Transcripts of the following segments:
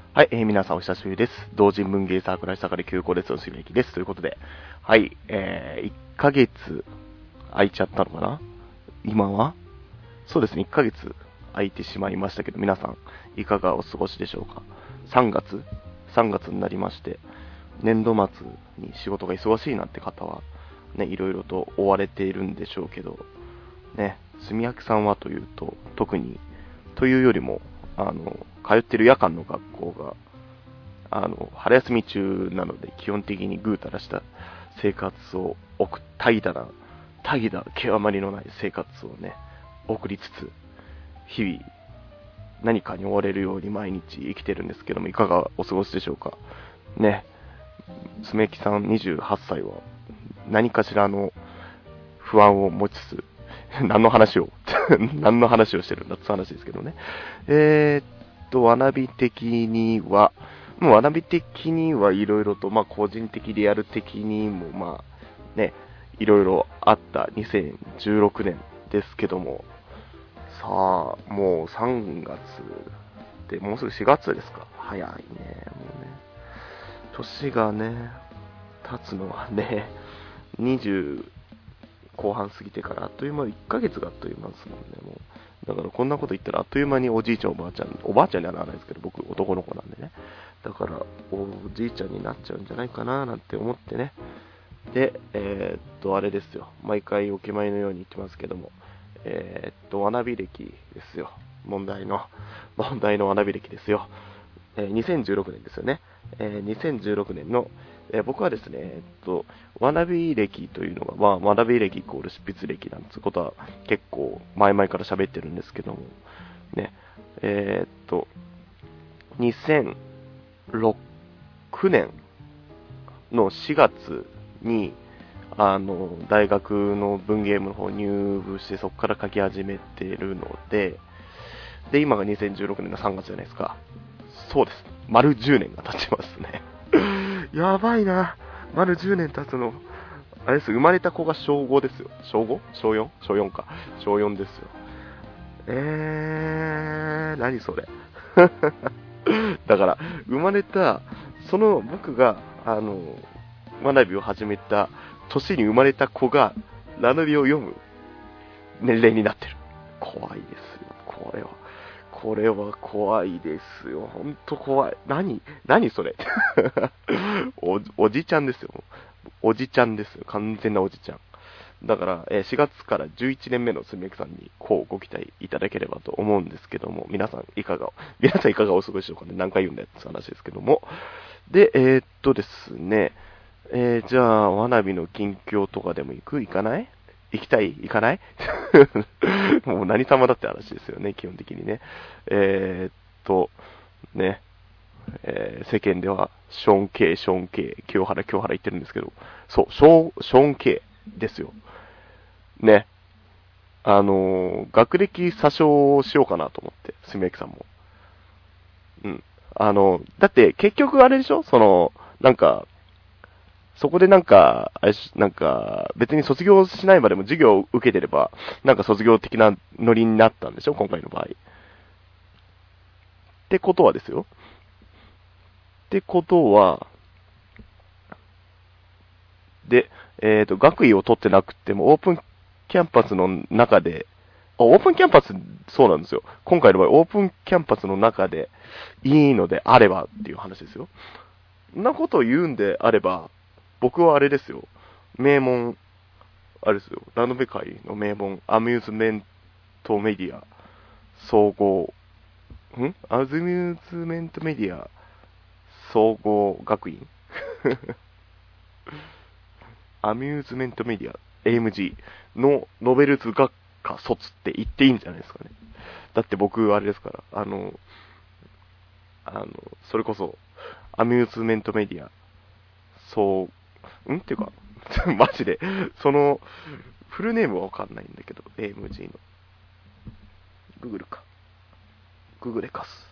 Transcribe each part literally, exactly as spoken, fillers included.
はい、えー、皆さんお久しぶりです。同人文芸サークル下がり休校列のすみきです。ということで、はい、えー、いっかげつ空いちゃったのかな今はそうですね、いっかげつ空いてしまいましたけど、皆さん、いかがお過ごしでしょうか。さんがつ ?さん 月になりまして、年度末に仕事が忙しいなんて方は、ね、いろいろと追われているんでしょうけど、ね、すみやきさんはというと、特に、というよりも、あの、通ってる夜間の学校が、あの、春休み中なので、基本的にぐうたらした生活を送っ、怠惰な、怠惰極まりのない生活をね、送りつつ、日々、何かに追われるように毎日生きてるんですけども、いかがお過ごしでしょうか。ね、すみやきさんにじゅうはっさいは、何かしらの不安を持ちつつ、何の話を何の話をしてるんだって話ですけどね。えー、っと、わなび的には、もうわなび的にはいろいろと、まあ個人的、リアル的にも、まあね、いろいろあったにせんじゅうろくねんですけども、さあ、もうさんがつで、もうすぐしがつですか。早いね、もうね。年がね、経つのはね、にじゅう後半過ぎてからあっという間、いっかげつがあっという間ですもんね、もう。だからこんなこと言ったらあっという間におじいちゃんおばあちゃん、おばあちゃんにはならないですけど、僕男の子なんでね。だからおじいちゃんになっちゃうんじゃないかななんて思ってね。で、えー、っと、あれですよ。毎回お決まりのように言ってますけども、えー、っと、わなび歴ですよ。問題の、問題のわなび歴ですよ。えー、にせんじゅうろくねんですよね。えー、にせんじゅうろくねんの、えー、僕はですね、えっと、わなび歴というのが、まあ、わなび歴イコール執筆歴なんてことは結構前々から喋ってるんですけども、ね、えー、っと、にせんろくねんのしがつに、あの、大学の文芸部の方入部して、そこから書き始めてるので、で、今がにせんじゅうろくねんのさんがつじゃないですか。そうです。丸じゅうねんが経ちますね。やばいな。丸じゅうねん経つの。あれです。生まれた子が小ごですよ。小 ご? 小 よん? 小よんか。小よんですよ。えー、何それ。だから、生まれた、その僕が、あの、学びを始めた年に生まれた子が、ラノビを読む年齢になってる。怖いですよ、これは。これは怖いですよ。ほんと怖い。何何それお、おじちゃんですよ。おじちゃんですよ。完全なおじちゃん。だから、えー、しがつからじゅういちねんめのすみやきさんに、こうご期待いただければと思うんですけども、皆さんいかが、皆さんいかがお過ごしでしょうかね。何回言うんだよって話ですけども。で、えー、っとですね、えー、じゃあ、わなびの近況とかでも行く行かない行きたい行かないもう何様だって話ですよね、基本的にね。えー、っと、ね、えー、世間では、ショーン・ケイ、ショーン・ケイ、清原、清原言ってるんですけど、そう、ショーン、ショーン・ケイですよ。ね。あのー、学歴詐称しようかなと思って、すみやきさんも。うん。あの、だって結局あれでしょその、なんか、そこでなんか、あれし、なんか、別に卒業しないまでも授業を受けてれば、なんか卒業的なノリになったんでしょ今回の場合。ってことはですよ。ってことは、で、えっと、学位を取ってなくても、オープンキャンパスの中で、あ、オープンキャンパス、そうなんですよ。今回の場合、オープンキャンパスの中でいいのであればっていう話ですよ。そんなことを言うんであれば、僕はあれですよ。名門、あれですよ。ラノベ界の名門、アミューズメントメディア、総合、んアミューズメントメディア、総合学院アミューズメントメディア、エーエムジー のノベルズ学科卒って言っていいんじゃないですかね。だって僕、あれですから、あの、あの、それこそ、アミューズメントメディア、そう、んっていうか、マジで、その、フルネームはわかんないんだけど、エーエムジー の。ググルか。ググレカス。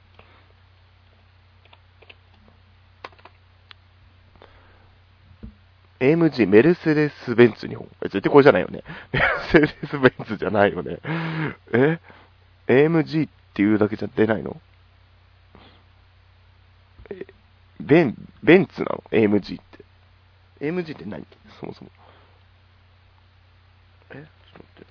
エーエムジー メルセデス・ベンツ日本。絶対これじゃないよね。メルセデス・ベンツじゃないよね。え ?エーエムジー っていうだけじゃ出ないのえベン、ベンツなの ?エーエムジー って。エーエムジー って何そもそも。えちょっと待って。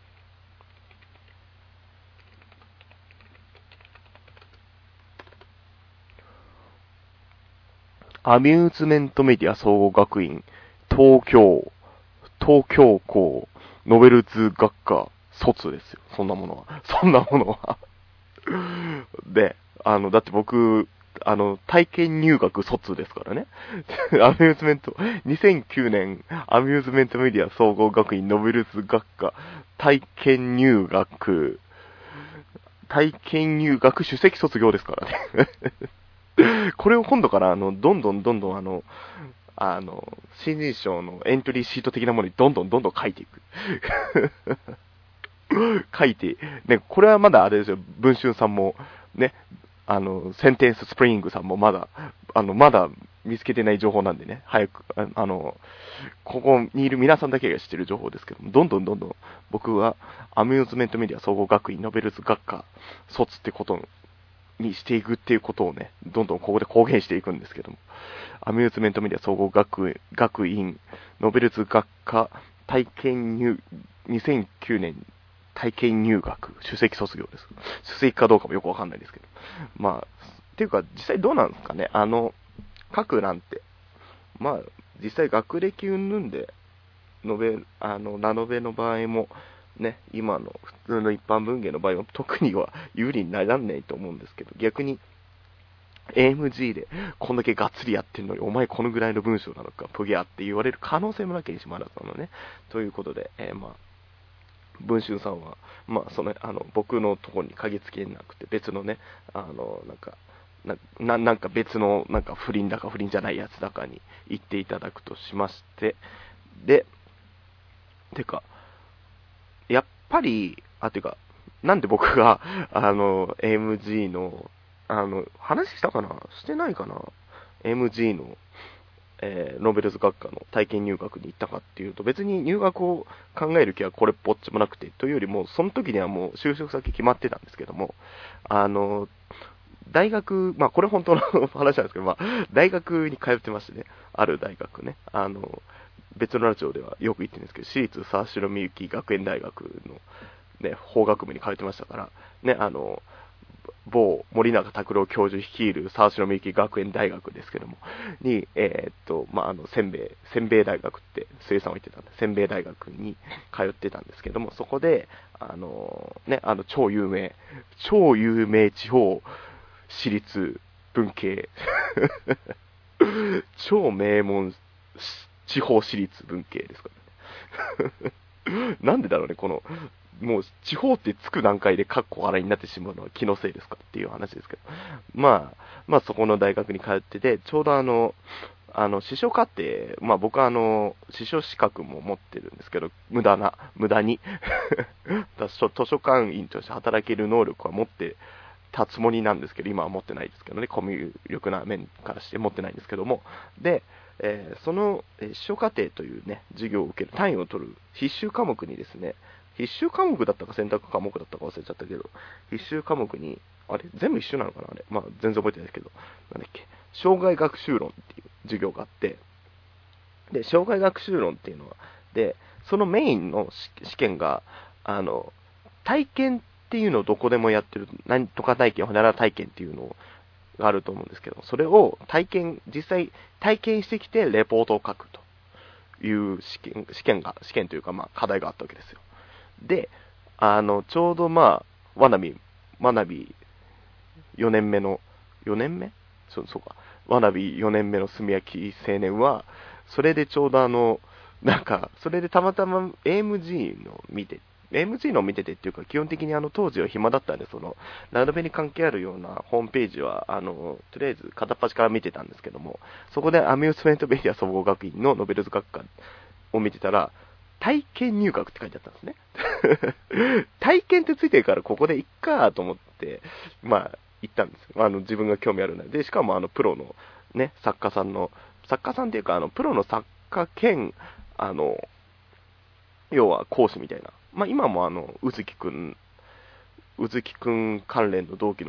アミューズメントメディア総合学院、東京、東京校、ノベルズ学科、卒ですよ。そんなものは。そんなものは。で、あの、だって僕、あの、体験入学卒ですからね。アミューズメント、にせんきゅうねん、アミューズメントメディア総合学院ノベルズ学科、体験入学、体験入学首席卒業ですからね。これを今度から、あの、どんどんどんどん、あの、あの、新人賞のエントリーシート的なものにどんどんどんどん書いていく。書いて、ね、これはまだあれですよ、文春さんも、ね、あの、センテンススプリングさんもまだ、あの、まだ見つけてない情報なんでね、早く、ああの、ここにいる皆さんだけが知ってる情報ですけども、どんどんどんどん僕はアミューズメントメディア総合学院ノベルズ学科卒ってことにしていくっていうことをね、どんどんここで公言していくんですけども、アミューズメントメディア総合学学院ノベルズ学科体験入、にせんきゅうねん体験入学、首席卒業です。首席かどうかもよくわかんないですけど。まあ、っていうか、実際どうなんですかね。あの、書くなんて。まあ、実際学歴云々で、述べ、あの、名述べの場合も、ね、今の普通の一般文芸の場合は特には有利にならないと思うんですけど、逆に、エーエムジー でこんだけがっつりやってんのに、お前このぐらいの文章なのか、プギャーって言われる可能性もなきゃいしまらずのね。ということで、えー、まあ、文春さんは、まあ、その、あの、僕のところに鍵付けなくて、別のね、あの、なんか、な、ななんか別の、なんか不倫だか不倫じゃないやつだかに行っていただくとしまして、で、てか、やっぱり、あ、てか、なんで僕が、あの、エーエムジー の、あの、話したかなしてないかな ?エーエムジー の、えー、ノーベルズ学科の体験入学に行ったかっていうと、別に入学を考える気はこれっぽっちもなくて、というよりも、その時にはもう就職先決まってたんですけども、あの、大学、まあこれ本当の話なんですけど、まあ大学に通ってましてね、ある大学ね、あの、別のラジオではよく言ってるんですけど、私立沢城みゆき学園大学のね、法学部に通ってましたから、ね、あの、某森永卓郎教授率いる沢城みゆき学園大学ですけども、に、えー、っと、まあ、あの、せんべい、せんべい大学って、杉江さんは言ってたんで、せんべい大学に通ってたんですけども、そこで、あの、ね、あの、超有名、超有名地方私立文系、超名門地方私立文系ですからね。なんでだろうね、この、もう地方ってつく段階でカッコ笑いになってしまうのは気のせいですかっていう話ですけど。まあ、まあそこの大学に通ってて、ちょうどあの、あの、司書課程、まあ僕はあの、司書資格も持ってるんですけど、無駄な、無駄に。図書館員として働ける能力は持ってたつもりなんですけど、今は持ってないですけどね、コミュ力な面からして持ってないんですけども。で、えー、その、えー、司書課程というね、授業を受ける単位を取る必修科目にですね、必修科目だったか選択科目だったか忘れちゃったけど、必修科目に、あれ全部一緒なのかなあれ。まあ、全然覚えてないですけど、なんだっけ、障害学習論っていう授業があって、で、障害学習論っていうのは、で、そのメインの試験が、あの、体験っていうのをどこでもやってる、何とか体験、ほにゃらら体験っていうのがあると思うんですけど、それを体験、実際体験してきてレポートを書くという試験、試験が、試験というかまあ課題があったわけですよ。で、あの、ちょうどまあ、わなび、わなびよねんめの、よねんめそう、そうか。わなびよねんめの炭焼き青年は、それでちょうどあの、なんか、それでたまたま エーエムジー の見て、エーエムジー の見ててっていうか、基本的にあの当時は暇だったんで、その、ラノベに関係あるようなホームページは、あの、とりあえず片っ端から見てたんですけども、そこでアミューズメントメディア総合学院のノベルズ学科を見てたら、体験入学って書いてあったんですね。体験ってついてるからここでいっかと思って、まあ、行ったんですよ。あの、自分が興味あるので、しかもあの、プロのね、作家さんの、作家さんっていうか、あの、プロの作家兼、あの、要は講師みたいな。まあ、今もあの、うずきくん、うずきくん関連の同期の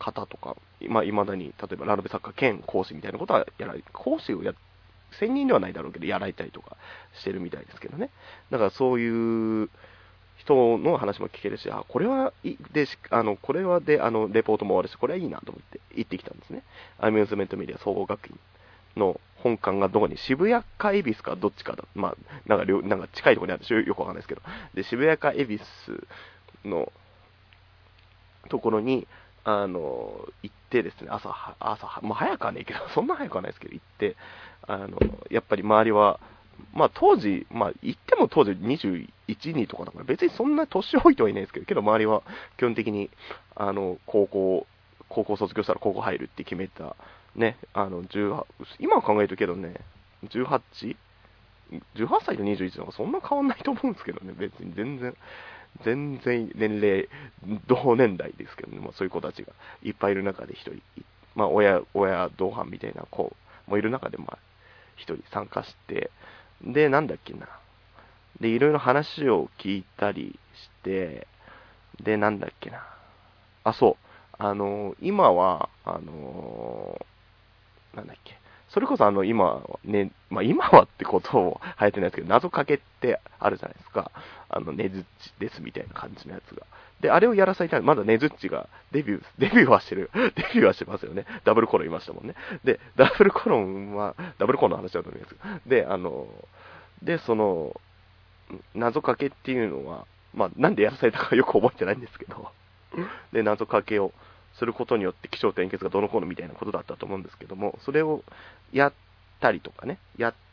方とか、まあ、未だに、例えばラノベ作家兼講師みたいなことはやられ、講師をや、専任ではないだろうけど、やられたりとかしてるみたいですけどね。だからそういう人の話も聞けるし、あ、これはいい、で、あの、これはで、あの、レポートもあるし、これはいいなと思って行ってきたんですね。アミューズメントメディア総合学院の本館がどこに、渋谷か恵比寿かどっちかだ。まあ、なんか両、なんか近いところにあるんでしょ、よくわかんないですけど。で、渋谷か恵比寿のところに、あの、行ってですね、朝、朝、もう早くはねえけど、そんな早くはないですけど、行って、あの、やっぱり周りは、まあ当時、まあ言っても当時にじゅういちにんとかだから別にそんな年老いてはいないですけど、けど周りは基本的に、あの、高校、高校卒業したら高校入るって決めた、ね、あの、じゅうはち、今考えるとけどね、じゅうはち、じゅうはっさいとにじゅういちなんかそんな変わんないと思うんですけどね、別に全然、全然年齢、同年代ですけどね、もうそういう子たちがいっぱいいる中で一人、まあ親、親同伴みたいな子もいる中で、まあ一人参加して、で、なんだっけな。で、いろいろ話を聞いたりして、で、なんだっけな。あ、そう。あの、今は、あの、なんだっけ。それこそあの、今、ね、まあ今はってことを流行ってないですけど、謎かけってあるじゃないですか。あの、ねずっちですみたいな感じのやつが。で、あれをやらされたい。まだねずっちがデビュー、デビューはしてる。デビューはしてますよね。ダブルコロンいましたもんね。で、ダブルコロンは、ダブルコロンの話だと思いますけど。で、あの、で、その、謎かけっていうのは、まあ、なんでやらされたかよく覚えてないんですけど、で、謎かけをすることによって気象転結がどのこうのみたいなことだったと思うんですけども、それをやったりとかね、やって、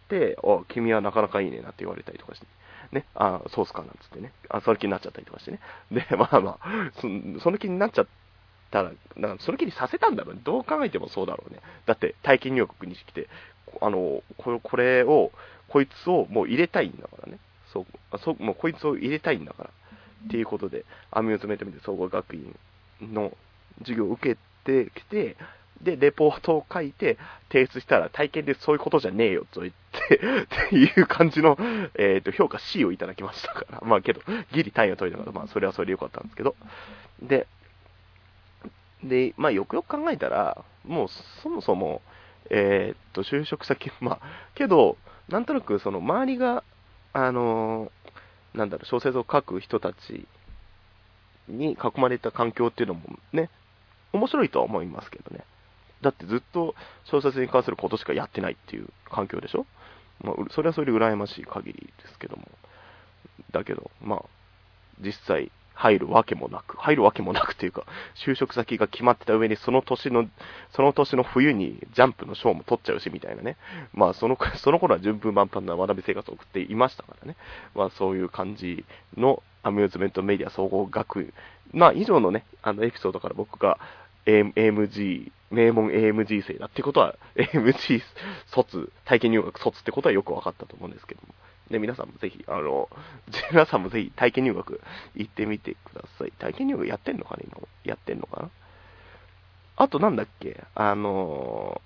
お、君はなかなかいいねなって言われたりとかして、ね、あ、そうっすかなんつってね、あ、その気になっちゃったりとかしてね。で、まあまあ、そその気になっちゃったら、なんかその気にさせたんだろうね。どう考えてもそうだろうね。だって体験入国に来て、あの、これこれを、こいつをもう入れたいんだからね。そう、あそうもうこいつを入れたいんだから。っていうことで、アミューズメントメディア総合学院の授業を受けてきて、で、レポートを書いて、提出したら、体験でそういうことじゃねえよと言って、っていう感じの、えっと、評価 C をいただきましたから。まあけど、ギリ単位を取りながら、まあそれはそれでよかったんですけど。で、で、まあよくよく考えたら、もうそもそも、えーっと、就職先、まあ、けど、なんとなくその周りが、あのーなんだろう、小説を書く人たちに囲まれた環境っていうのもね、面白いとは思いますけどね。だってずっと小説に関することしかやってないっていう環境でしょ。まあ、それはそれで羨ましい限りですけども。だけど、まあ、実際入るわけもなく、入るわけもなくっていうか、就職先が決まってた上に、その年の、その年の冬にジャンプの賞も取っちゃうしみたいなね。まあ、その、その頃は順風満帆な学び生活を送っていましたからね。まあ、そういう感じのアミューズメントメディア総合学院。まあ、以上のね、あのエピソードから僕が エーエムジー、名門 エーエムジー 生だってことは、エーエムジー 卒、体験入学卒ってことはよく分かったと思うんですけども。で、皆さんもぜひ、あの、皆さんもぜひ体験入学行ってみてください。体験入学やってんのかね、今も。やってんのかな。あとなんだっけ、あの、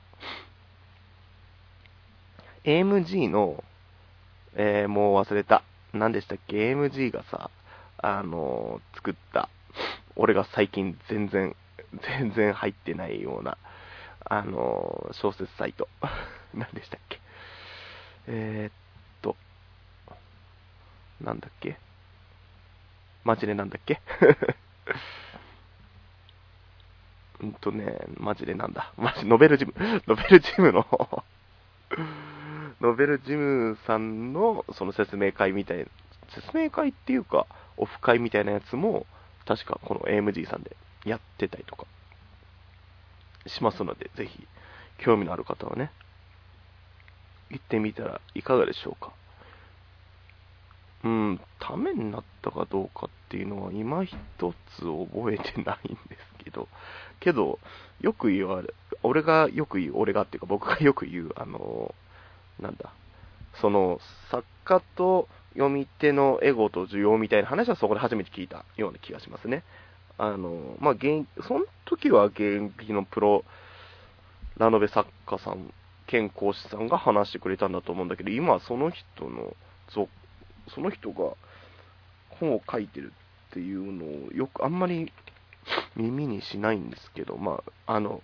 エーエムジー の、えー、もう忘れた。何でしたっけ、エーエムジー がさ、あの、作った、俺が最近全然、全然入ってないような、あの、小説サイト。何でしたっけ。えー、っと、なんだっけ、マジでなんだっけ。うんとね、マジでなんだ。マジ、ノベルジム。ノベルジムのノベルジムさんのその説明会みたいな、説明会っていうか、オフ会みたいなやつも、確かこの エーエムジー さんでやってたりとかしますので、ぜひ、興味のある方はね、行ってみたらいかがでしょうか。うん、ためになったかどうかっていうのは今一つ覚えてないんですけど、けど、よく言われ、俺がよく言う、俺がっていうか僕がよく言う、あの、なんだ、その、作家と読み手のエゴと需要みたいな話はそこで初めて聞いたような気がしますね。あの、まあ、現、その時は現役のプロラノベ作家さん、兼講師さんが話してくれたんだと思うんだけど、今はその人の続その人が本を書いてるっていうのをよくあんまり耳にしないんですけど、まあ、あの、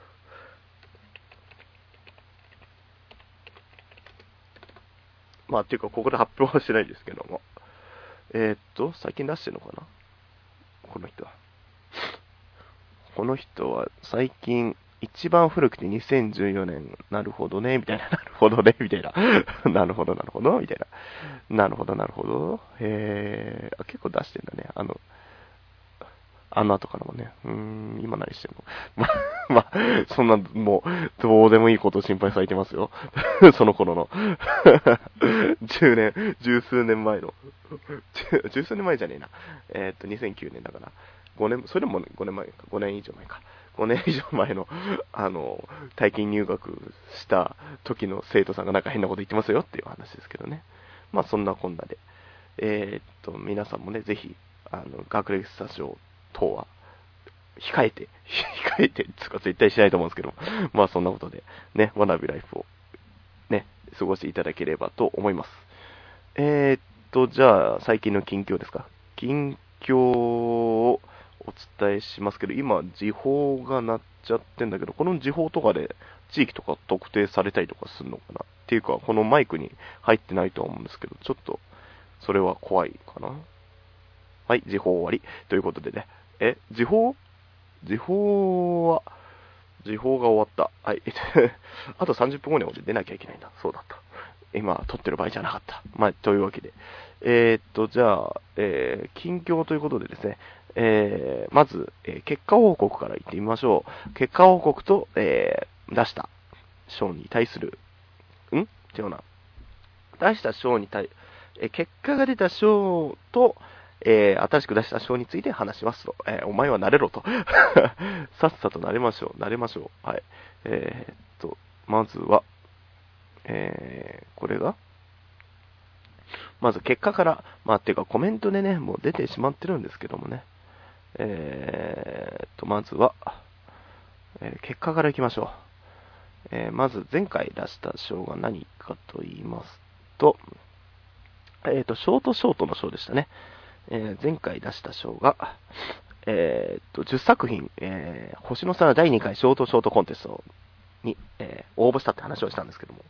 まあ、っていうか、ここで発表はしてないですけども。えー、っと、最近出してるのかなこの人は。この人は最近、一番古くてにせんじゅうよねん、なるほどね、みたいな、なるほどね、みたいな。なるほど、なるほど、みたいな。なるほど、なるほど。へー、あ、結構出してんだね。あの、あの後からもね。うーん、今何してんのま、まあ、そんな、もう、どうでもいいことを心配されてますよ。その頃の。十年、十数年前の。十十数年前じゃねえな。えーっと、にせんきゅうねんだから。ごねん、それでもごねんまえか。ごねん以上前か。ごねん以上前の、あの、体験入学した時の生徒さんがなんか変なこと言ってますよっていう話ですけどね。まあ、そんなこんなで。えーっと、皆さんもね、ぜひ、あの、学歴詐称等は、控えて、控えて、つか絶対しないと思うんですけど、まあそんなことで、ね、ワナビライフを、ね、過ごしていただければと思います。えー、っと、じゃあ、最近の近況ですか。近況をお伝えしますけど、今、時報が鳴っちゃってんだけど、この時報とかで地域とか特定されたりとかするのかなっていうか、このマイクに入ってないと思うんですけど、ちょっと、それは怖いかな。はい、時報終わり。ということでね。え、時報時報は、時報が終わった。はい。あとさんじゅっぷんごに俺出なきゃいけないんだ。そうだった。今、撮ってる場合じゃなかった。まあ、というわけで。えー、っと、じゃあ、えー、近況ということでですね。えー、まず、えー、結果報告から言ってみましょう。結果報告と、えー、出した賞に対する、ん違うな。出した賞に対、えー、結果が出た賞と、えー、新しく出した賞について話しますと。えー、お前は慣れろと。さっさと慣れましょう。慣れましょう。はい。えー、っと、まずは、えー、これがまず結果から、まあ、っていうかコメントでね、もう出てしまってるんですけどもね。えー、っと、まずは、えー、結果からいきましょう。えー、まず前回出した賞が何かと言いますと、えー、っと、ショートショートの賞でしたね。えー、前回出した賞が、えー、っと、じゅっさく品、えー、星の皿だいにかいショートショートコンテストに、えー、応募したって話をしたんですけども、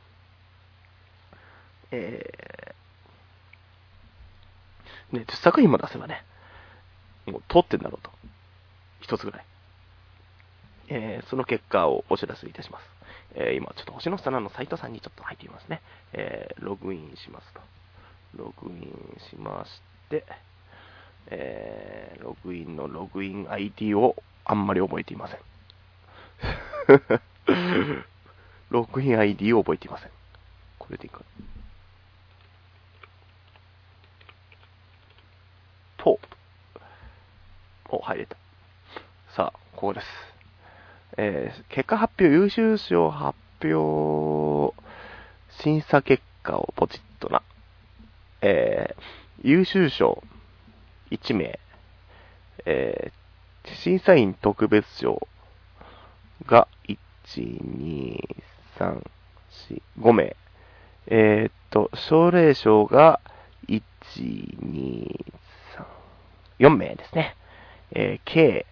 えー、ね、じゅっさく品も出せばね、もう通ってんだろうと。一つぐらい。えー、その結果をお知らせいたします。えー、今、ちょっと星の皿のサイトさんにちょっと入ってみますね。えー、ログインしますと。ログインしまして、えー、ログインのログイン アイディー をあんまり覚えていません。ログイン アイディー を覚えていません。これでいいか。と、お、入れた。さあ、ここです。えー、結果発表、優秀賞発表、審査結果をポチッとな。えー、優秀賞いち名、えー、審査員特別賞がいち、に、さん、よん、ご名。えー、っと、奨励賞がいち、に、さん、よん名ですね。えー、計、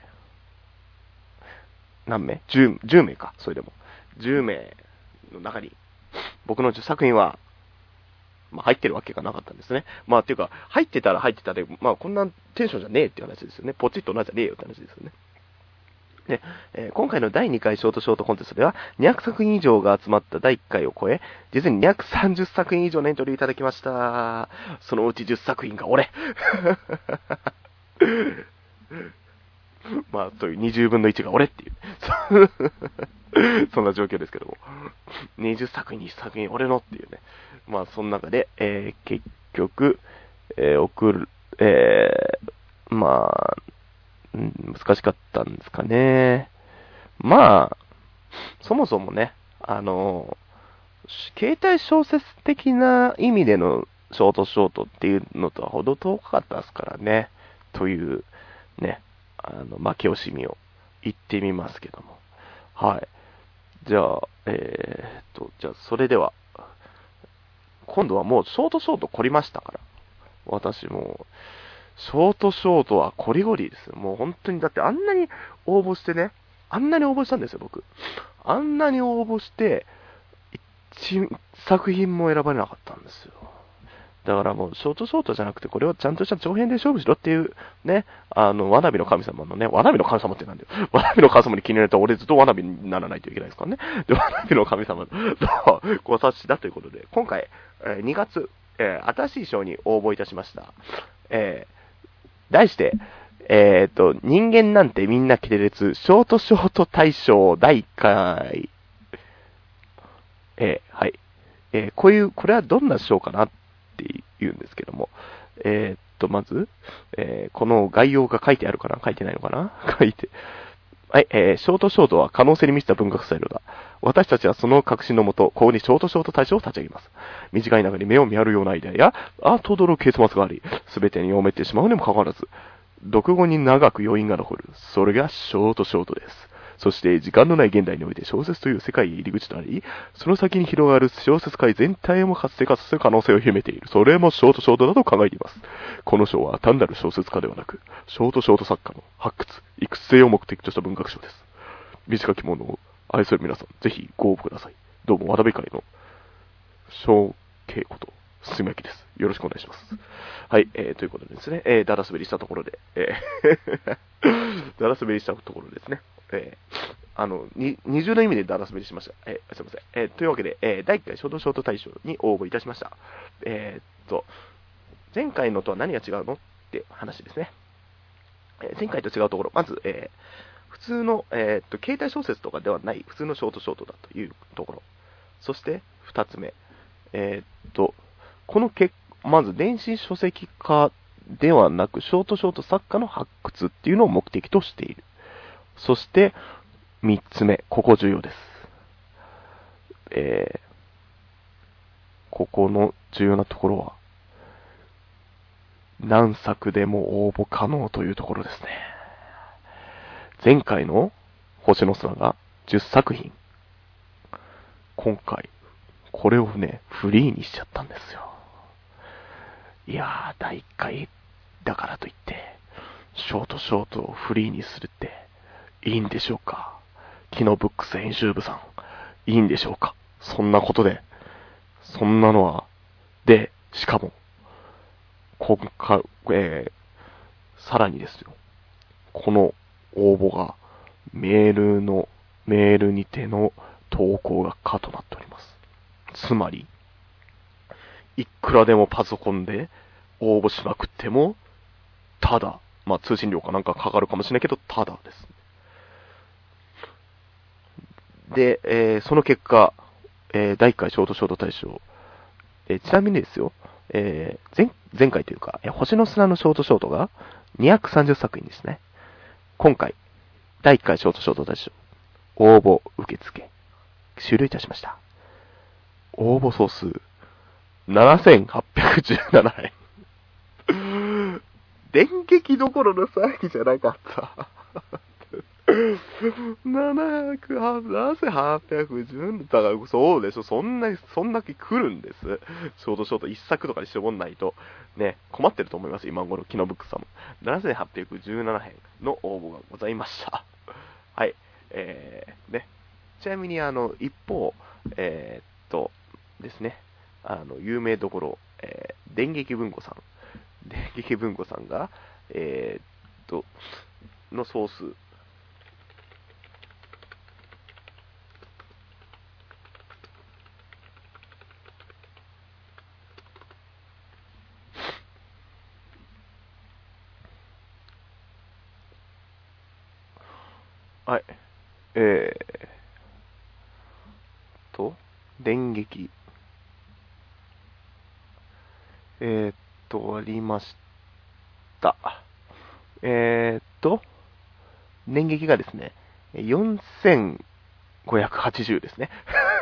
何名 ?じゅう、じゅう名か。それでも。じゅう名の中に、僕のじゅっさく品は、まあ、入ってるわけがなかったんですね。まあ、っていうか、入ってたら入ってたで、まあ、こんなテンションじゃねえっていう話ですよね。ポチッとなじゃねえよって話ですよね。で、えー今回のだいにかいショートショートコンテストでは、にひゃくさく品以上が集まっただいいっかいを超え、実ににひゃくさんじゅっさく品以上のエントリーいただきました。そのうちじゅっさく品が俺。まあ、というにじゅうぶんのいちが俺っていう。そんな状況ですけども。にじゅっさく品にさく品俺のっていうね。まあ、その中で、えー、結局、えー、送る、えー、まあ、難しかったんですかね。まあ、そもそもね、あの、携帯小説的な意味でのショートショートっていうのとはほど遠かったですからね。という、ね、あの、負け惜しみを言ってみますけども。はい。じゃあ、えーっと、じゃあ、それでは、今度はもうショートショート凝りましたから。私も、 ショートショートはコリゴリです。もう本当に、だってあんなに応募してね、あんなに応募したんですよ、僕。あんなに応募して、一作品も選ばれなかったんですよ。だからもう、ショートショートじゃなくて、これをちゃんとした長編で勝負しろっていう、ね、あの、わなびの神様のね、わなびの神様ってなんだよ。わなびの神様に気に入られたら俺ずっとわなびにならないといけないですからね。で、わなびの神様とご察しだということで、今回、えー、にがつ、えー、新しい賞に応募いたしました。えー、題して、えっ、ー、と、人間なんてみんなキテレツ、ショートショート大賞だいいっかい。えー、はい。えー、こういう、これはどんな賞かなって言うんですけども、えー、っと、まず、えー、この概要が書いてあるかな書いてないのかな書いて。はい、えー、ショートショートは可能性に満ちた文学スタイルだ。私たちはその確信のもと、ここにショートショート大賞を立ち上げます。短い中に目を見張るようなアイデアや、あーと驚く結末があり、すべてに読めてしまうにもかかわらず、読後に長く余韻が残る。それがショートショートです。そして時間のない現代において小説という世界へ入り口となり、その先に広がる小説界全体をも活性化させる可能性を秘めている。それもショートショートだと考えています。この賞は単なる小説家ではなく、ショートショート作家の発掘、育成を目的とした文学賞です。短きものを愛する皆さん、ぜひご応募ください。どうも、わたび会の小稽古とすみやきです。よろしくお願いします。はい、えー、ということでですね、えー、だら滑りしたところで、えー、だら滑りしたところですね、えー、あの、に二重の意味でだら滑りしました。えー、すいません。えー、というわけで、えー、だいいっかいショートショート大賞に応募いたしました。えー、っと、前回のとは何が違うのって話ですね。えー、前回と違うところ、まず、えー、普通の、えー、っと、携帯小説とかではない普通のショートショートだというところ。そして、二つ目、えー、っと、この結まず電子書籍化ではなく、ショートショート作家の発掘っていうのを目的としている。そして、三つ目、ここ重要です。えー、ここの重要なところは、何作でも応募可能というところですね。前回の星の砂がじゅっさく品。今回、これをね、フリーにしちゃったんですよ。いやー、だいいっかいだからといって、ショートショートをフリーにするっていいんでしょうか。キノブックス編集部さん、いいんでしょうか。そんなことで、そんなのは、で、しかも、今回、えー、さらにですよ、この応募がメールの、メールにての投稿が可となっております。つまり、いくらでもパソコンで応募しまくっても、ただ、まあ通信料かなんかかかるかもしれないけど、ただです。で、えー、その結果、えー、だいいっかいショートショート大賞、えー、ちなみにですよ、えー、前、前回というか、えー、星の砂のショートショートがにひゃくさんじゅっさく品ですね。今回、だいいっかいショートショート大賞、応募受付、終了いたしました。応募総数、ななせんはっぴゃくじゅうななえん。電撃どころの騒ぎじゃなかった。ななひゃく、ななせんはっぴゃくじゅう、だからそうでしょ、そんなに、そんだけ来るんです。ショートショート一作とかに絞んないと、ね、困ってると思います、今頃、キノブックさんも。ななせんはっぴゃくじゅうななへんの応募がございました。はい、えー、ね。ちなみに、あの、一方、えー、っと、ですね、あの、有名どころ、えー、電撃文庫さん。電撃文庫さんが、えー、っと、の総数、はい。えーと、電撃。えーっと、ありました。えーっと、電撃がですね、よんせんごひゃくはちじゅうですね。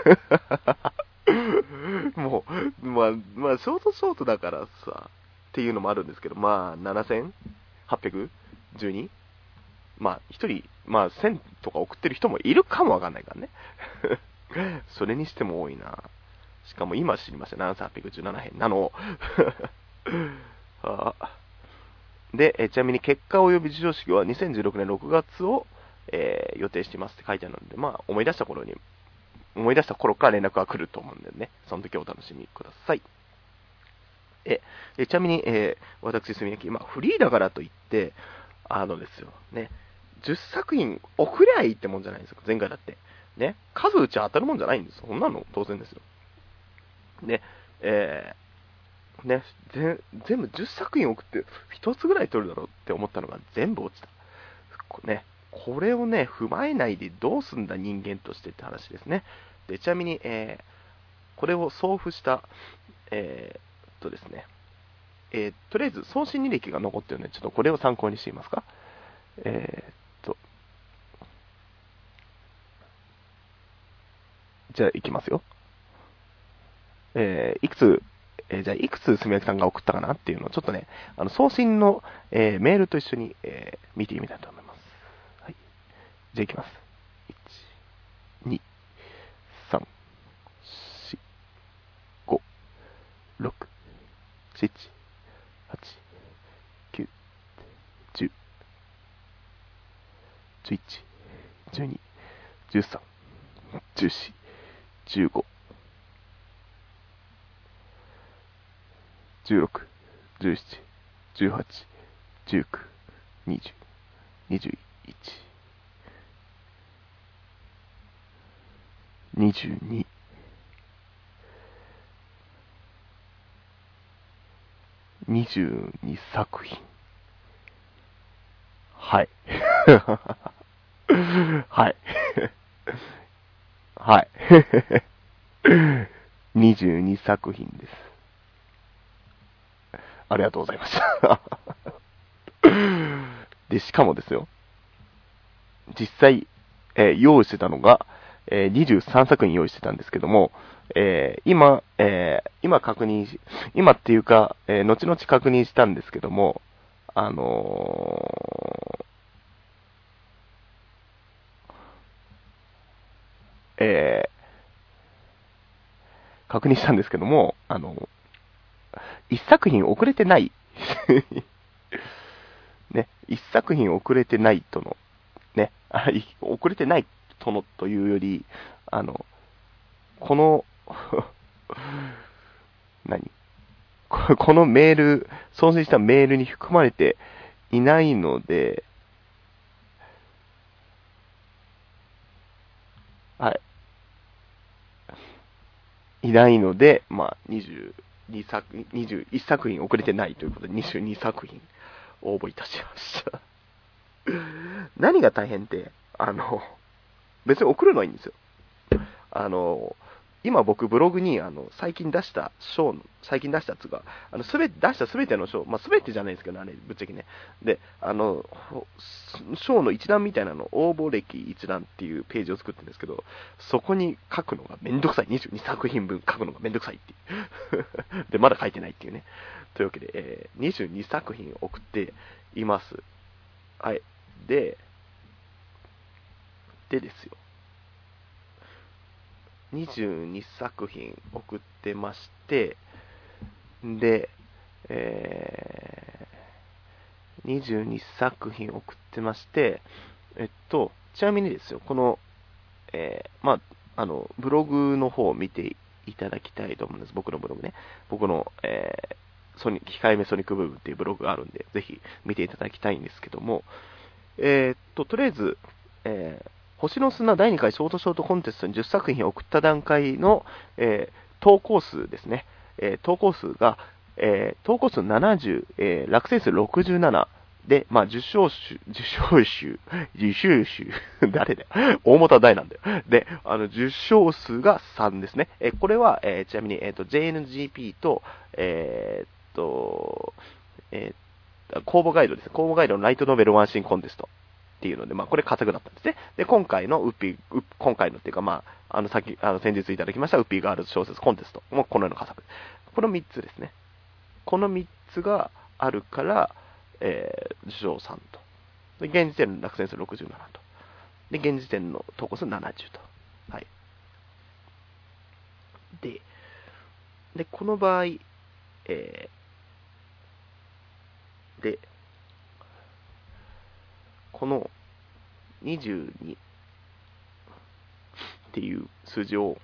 もう、まあ、まあ、ショートショートだからさ、っていうのもあるんですけど、まあ、ななせんはっぴゃくじゅうに？ まあ、一人、まあ、せんとか送ってる人もいるかもわかんないからね。それにしても多いな。しかも今知りました。ななせんはっぴゃくじゅうななへんなの。あで、えちなみに結果及び授賞式はにせんじゅうろくねんろくがつを、えー予定していますって書いてあるので、まあ、思い出した頃に、思い出した頃から連絡が来ると思うんでね、その時お楽しみください。え、えちなみに、えー私、すみやき、まあ、フリーだからといって、あのですよ、ね、じゅっさく品送りゃいいってもんじゃないんですよ、前回だって。ね、数打ち当たるもんじゃないんですよ。そんなの当然ですよ。ね、えー、ね、ぜ全部じゅっさく品送ってひとつぐらい取るだろうって思ったのが全部落ちた。ね、これをね、踏まえないでどうすんだ人間としてって話ですね。で、ちなみに、えー、これを送付した、えー、っとですね、えー、とりあえず送信履歴が残ってるので、ちょっとこれを参考にしてみますか。えー、っと、じゃあ、いきますよ。えー、いくつ、えー、じゃあ、いくつすみやきさんが送ったかなっていうのを、ちょっとね、あの、送信の、えー、メールと一緒に、えー、見てみたいと思います。はい。じゃあ、いきます。いち、に、さん、よん、ご、ろく、なな、はち、きゅう、じゅう、じゅういち、じゅうに、じゅうさん、じゅうよん、じゅうご、じゅうろく、じゅうなな、じゅうはち、じゅうきゅう、にじゅう、にじゅういち、にじゅうに、にじゅうに作品。はい。はい。はい。にじゅうに作品です。ありがとうございました。で、しかもですよ、実際、えー用意してたのが、えーにじゅうさん作品用意してたんですけども、えー今、えー今確認し、今っていうか、えー後々確認したんですけども、あのーえー確認したんですけども、あの、一作品遅れてない。ね、一作品遅れてないとの、ね、あい遅れてないとのというより、あの、この、何ここのメール、送信したメールに含まれていないので、はい。いないので、まあ、にじゅうに作、にじゅういち作品遅れてないということで、にじゅうに作品応募いたしました。何が大変って、あの、別に送るのはいいんですよ。あの、今僕ブログにあの最近出した賞の、最近出したやつが、あのすべて、出したすべての賞、まあすべてじゃないですけど、あれ、ぶっちゃけね。で、あの、賞の一覧みたいなの、応募歴一覧っていうページを作ってるんですけど、そこに書くのがめんどくさい。にじゅうに作品分書くのがめんどくさいっていう。で、まだ書いてないっていうね。というわけで、えー、にじゅうに作品送っています。はい。で、でですよ。にじゅうに作品送ってまして、で、えー、にじゅうに作品送ってまして、えっと、ちなみにですよ、この、えー、まあ、あの、ブログの方を見ていただきたいと思うんです。僕のブログね。僕の、えー、ソニ控えめソニックブームっていうブログがあるんで、ぜひ見ていただきたいんですけども、えー、っと、とりあえず、えー、星の砂だいにかいショートショートコンテストにじゅっ作品を送った段階の、えー、投稿数ですね。えー、投稿数が、えー、投稿数ななじゅう、えー、落選数ろくじゅうななで、まあ、受賞集、受賞集、受賞集、誰だよ。大元は大なんだよ。で、あの、受賞数がさんですね。えー、これは、えー、ちなみに、えっ、ー、と、ジェイエヌジーピー と、えっ、ー、と、えー公募ガイドですね。公募ガイドのライトノベルワンシーンコンテストっていうので、まあ、これ佳作だったんですね。で、今回のウッピー、ウッ今回のっていうか、まあ、あの、さっき、あの、先日いただきましたウッピーガールズ小説コンテストもこのような佳作。このみっつですね。このみっつがあるから、えー、受賞さんと。で、現時点の落選数ろくじゅうななと。で、現時点の投稿数ななじゅうと。はい。で、で、この場合、えー、で、 このにじゅうにっていう数字を、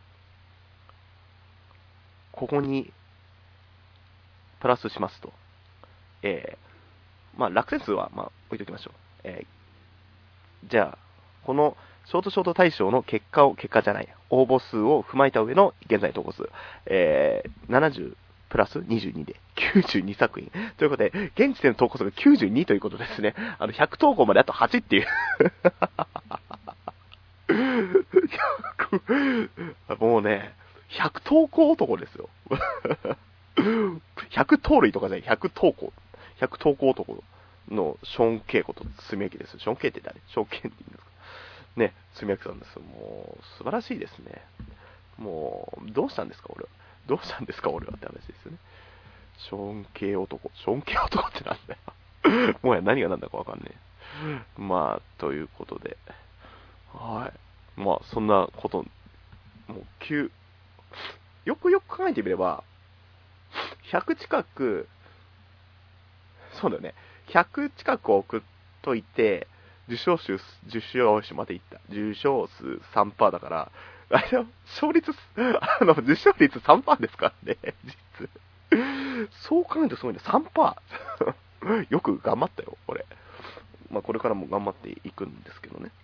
ここにプラスしますと、えー、まあ、落選数はまあ置いておきましょう。えー、じゃあ、このショートショート大賞の結果を、結果じゃない、応募数を踏まえた上の現在投稿数、えー、ななじゅうプラスにじゅうにできゅうじゅうにさく品。ということで、現時点の投稿数がきゅうじゅうにということですね。あの、ひゃく投稿まであとはちっていう。もうね、ひゃく投稿男ですよ。ひゃく盗塁とかじゃない、ひゃく投稿。ひゃく投稿男のショーン・ケイことすみやきです。ショーン・ケイって誰？ショーン・ケイって言うんですかね、すみやきさんです。もう、素晴らしいですね。もう、どうしたんですか、俺は。どうしたんですか、俺はって話ですよね。ショーン系男。ショーン系男ってなんだよ。もうや何が何だかわかんねえ。まあ、ということで。はい。まあ、そんなこと、もう、急、よくよく考えてみれば、ひゃく近く、そうだよね。ひゃく近く送っといて、受賞数、受賞数までいった。受賞数 さんパーセント だから、あれの、勝率、あの、受賞率 さんパーセント ですからね、実。そう考えるとすごいね、さんパーセント。よく頑張ったよ、俺。まあ、これからも頑張っていくんですけどね。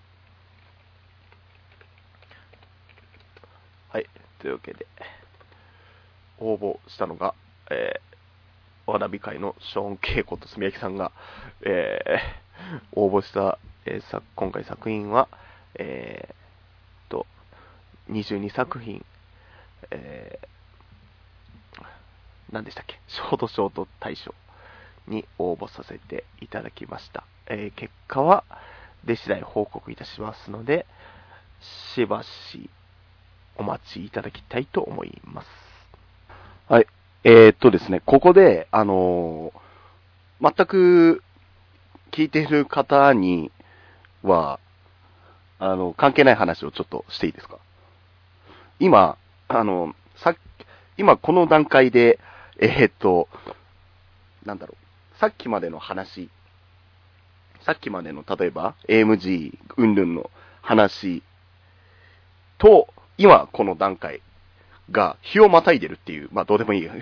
はい。というわけで、応募したのが、えー、わなび会のショーン・ケイコとすみやきさんが、えー、応募した、えー、さ今回作品は、えー、と、にじゅうにさく品、えー、何でしたっけ、ショートショート大賞に応募させていただきました。えー、結果は出次第報告いたしますので、しばしお待ちいただきたいと思います。はい。えー、っとですね、ここで、あのー、全く聞いている方には、あの、関係ない話をちょっとしていいですか？今、あの、さ今この段階で、えー、っと、なんだろう、さっきまでの話、さっきまでの、例えば、エーエムジー、云々の話と、今この段階が日をまたいでるっていう、まあどうでもいい。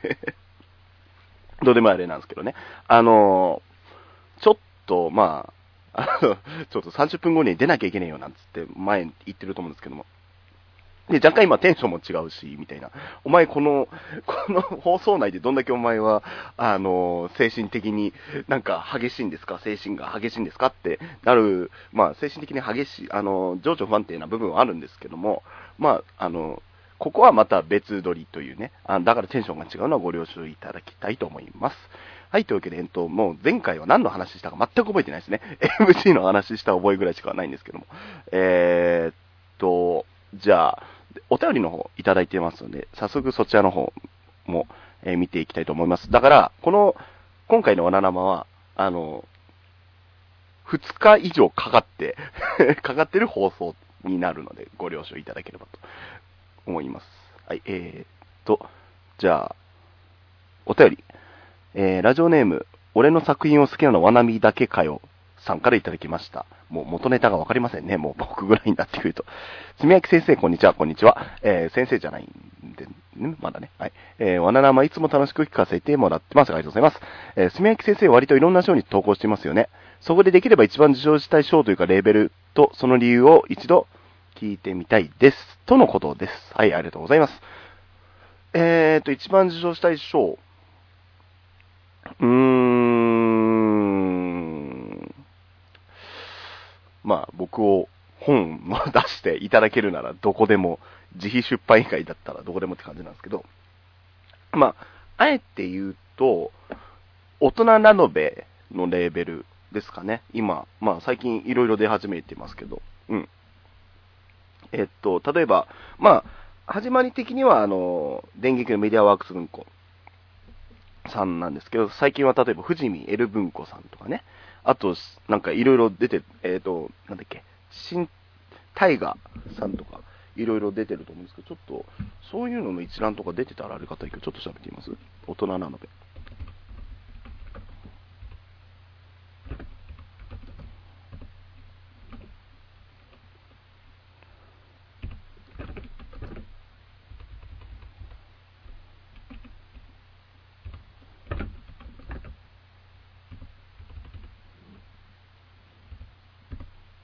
どうでもあれなんですけどね。あのー、ちょっと、まあ、あの、ちょっとさんじゅっぷんごに出なきゃいけねえよなんつって前言ってると思うんですけども。で、若干今テンションも違うし、みたいな。お前この、この放送内でどんだけお前は、あの、精神的になんか激しいんですか？精神が激しいんですかってなる、まあ精神的に激しい、あの、情緒不安定な部分はあるんですけども、まあ、あの、ここはまた別撮りというね、あだからテンションが違うのはご了承いただきたいと思います。はい、というわけで、えっと、もう前回は何の話したか全く覚えてないですね。エムシー の話した覚えぐらいしかないんですけども。えー、っと、じゃあ、お便りの方いただいてますので、早速そちらの方も、えー、見ていきたいと思います。だから、この、今回のわな生は、あの、ふつか以上かかって、かかってる放送になるので、ご了承いただければと思います。はい、えーっと、じゃあ、お便り。えー、ラジオネーム、俺の作品を好きなのわなみだけかよさんからいただきました。もう元ネタがわかりませんね。もう僕ぐらいになってくると。つみやき先生、こんにちは、こんにちは。えー、先生じゃないんで、ね、まだね。はい。えー、わな生いつも楽しく聞かせてもらってます。ありがとうございます。えー、すみやき先生、割といろんな賞に投稿していますよね。そこでできれば一番受賞したい賞というかレーベルとその理由を一度聞いてみたいです。とのことです。はい、ありがとうございます。えーと、一番受賞したい賞。うーん。まあ、僕を本を出していただけるならどこでも、自費出版以外だったらどこでもって感じなんですけど、まあ、あえて言うと、大人ラノベのレーベルですかね。今、まあ最近いろいろ出始めてますけど、うん。えっと、例えば、まあ、始まり的には、あの、電撃のメディアワークス文庫さんなんですけど、最近は例えば、富士見 L 文庫さんとかね、あと、なんかいろいろ出て、えっと、なんだっけ、新大河さんとか、いろいろ出てると思うんですけど、ちょっと、そういうのの一覧とか出てたらありがたいけど、ちょっと喋ってみます？大人なので。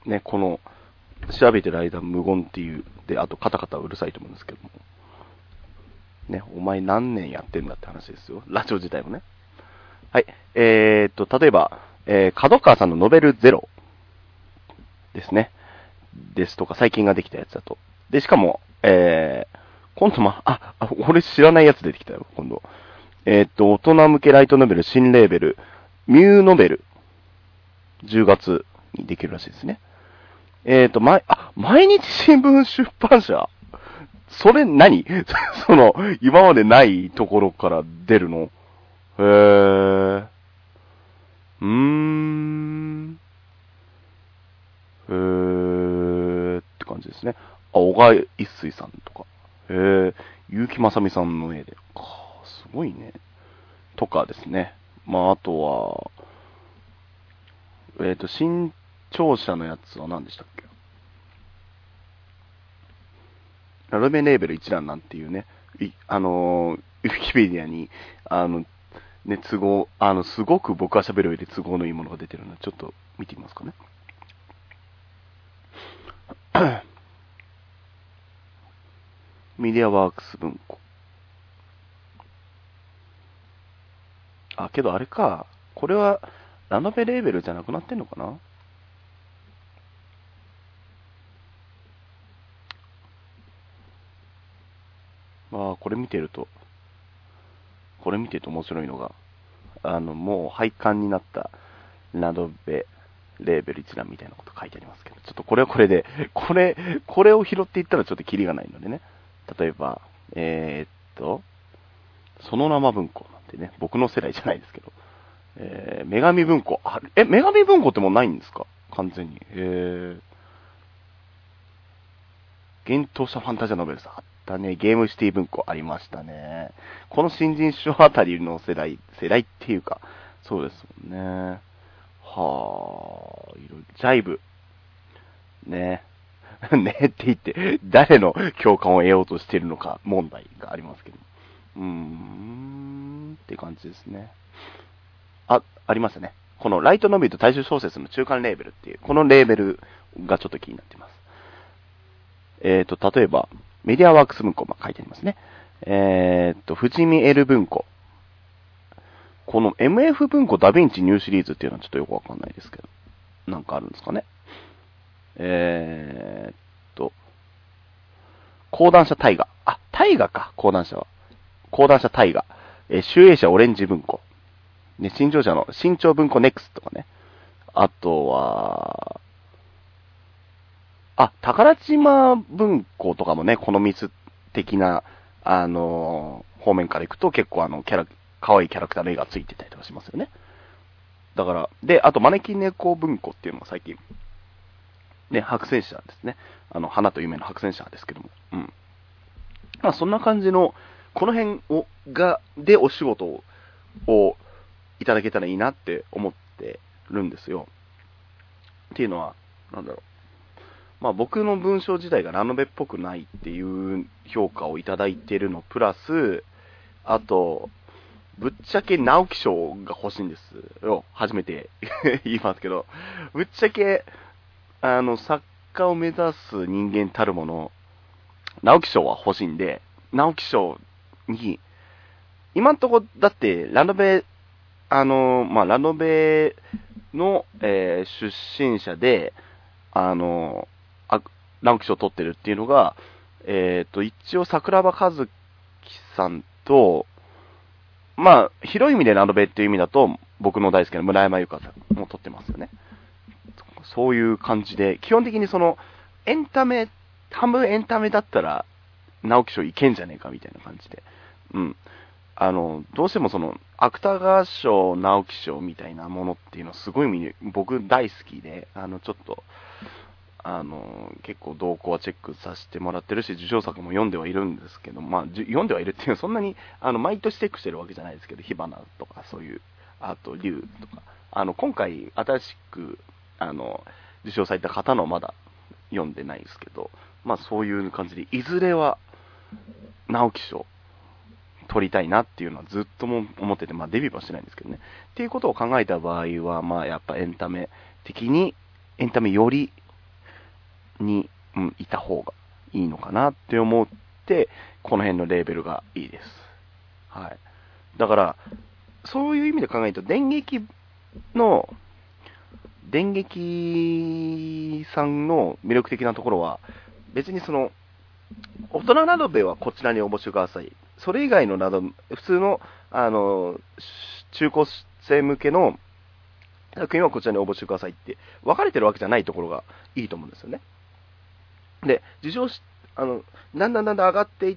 ね、この、調べてる間無言っていう、で、あとカタカタうるさいと思うんですけども。ね、お前何年やってんだって話ですよ。ラジオ自体もね。はい。えーっと、例えば、えー、角川さんのノベルゼロですね。ですとか、最近ができたやつだと。で、しかも、えー、今度ま、あ、あ、俺知らないやつ出てきたよ、今度。えーっと、大人向けライトノベル新レーベル、ミューノベル、じゅうがつにできるらしいですね。えーっと、ま、あ、毎日新聞出版社それ何その、今までないところから出るのへー。うーん。へーって感じですね。あ、小川一水さんとか。へー。結城正美さんの絵で。かすごいね。とかですね。まあ、あとは、えっ、と、新潮社のやつは何でしたっけラノベレーベル一覧なんていうね、いあのー、ウィキペディアに、あの、ね、都合、あの、すごく僕が喋る上で都合のいいものが出てるので、ちょっと見てみますかね。メディアワークス文庫。あ、けどあれか。これは、ラノベレーベルじゃなくなってんのかなまあ、これ見てると、これ見てると面白いのが、あの、もう廃刊になったラノベレーベル一覧みたいなこと書いてありますけど、ちょっとこれはこれで、これ、これを拾っていったらちょっとキリがないのでね。例えば、えー、っと、その生文庫なんてね、僕の世代じゃないですけど、えー、女神文庫。あえ、女神文庫ってもうないんですか完全に。へー。幻冬者ファンタジアノベルさあったね。ゲームシティ文庫ありましたね。この新人賞あたりの世代、世代っていうか、そうですもんね。はあ、いろいろ、ジャイブ。ね。ねって言って、誰の共感を得ようとしているのか問題がありますけど。うーん、って感じですね。あ、ありましたね。このライトノベルと大衆小説の中間レーベルっていう、このレーベルがちょっと気になっています。えっ、ー、と、例えば、メディアワークス文庫、まあ、書いてありますね。えっ、ー、と、富士見 L 文庫。この エムエフ 文庫ダヴィンチニューシリーズっていうのはちょっとよくわかんないですけど、なんかあるんですかね。えーっと、講談社大河。あ、大河か、講談社は。講談社大河。えー、集英社オレンジ文庫。ね、新潮社の新潮文庫ネクスとかね。あとは、あ、宝島文庫とかもね、この水的な、あのー、方面から行くと結構あの、キャラ、可愛いキャラクターの絵がついてたりとかしますよね。だから、で、あと、招き猫文庫っていうのが最近、ね、白戦車ですね。あの、花と夢の白戦車ですけども。うん。まあ、そんな感じの、この辺を、が、でお仕事を、をいただけたらいいなって思ってるんですよ。っていうのは、なんだろう。まあ僕の文章自体がラノベっぽくないっていう評価をいただいているのプラス、あと、ぶっちゃけ直木賞が欲しいんですよ。初めて言いますけど、ぶっちゃけ、あの、作家を目指す人間たるもの、直木賞は欲しいんで、直木賞に、今んとこ、だって、ラノベ、あの、まあ、ラノベの、えー、出身者で、あの、あ直木賞を取ってるっていうのが、えっ、ー、と、一応桜庭和樹さんと、まあ、広い意味でラノベっていう意味だと、僕の大好きな村山由佳さんも取ってますよね。そういう感じで、基本的にその、エンタメ、半分エンタメだったら、直木賞いけんじゃねえかみたいな感じで。うん。あの、どうしてもその、芥川賞、直木賞みたいなものっていうのはすごい意味で、僕大好きで、あの、ちょっと、あの、結構動向はチェックさせてもらってるし、受賞作も読んではいるんですけど、まあ、読んではいるっていうのはそんなに、あの、毎年チェックしてるわけじゃないですけど、火花とかそういう、あと、竜とか、あの、今回新しく、あの、受賞された方のまだ読んでないですけど、まあそういう感じで、いずれは、直木賞、取りたいなっていうのはずっとも思ってて、まあデビューはしてないんですけどね。っていうことを考えた場合は、まあやっぱエンタメ的に、エンタメよりに、うん、いた方がいいのかなって思って、この辺のレーベルがいいです。はい。だから、そういう意味で考えると、電撃の、電撃さんの魅力的なところは、別にその、大人ラノベはこちらに応募してください。それ以外のラノベ、普通の、あの、中高生向けの作品はこちらに応募してくださいって分かれてるわけじゃないところがいいと思うんですよね。で、受賞し、あの、だんだんだんだん上がっていって、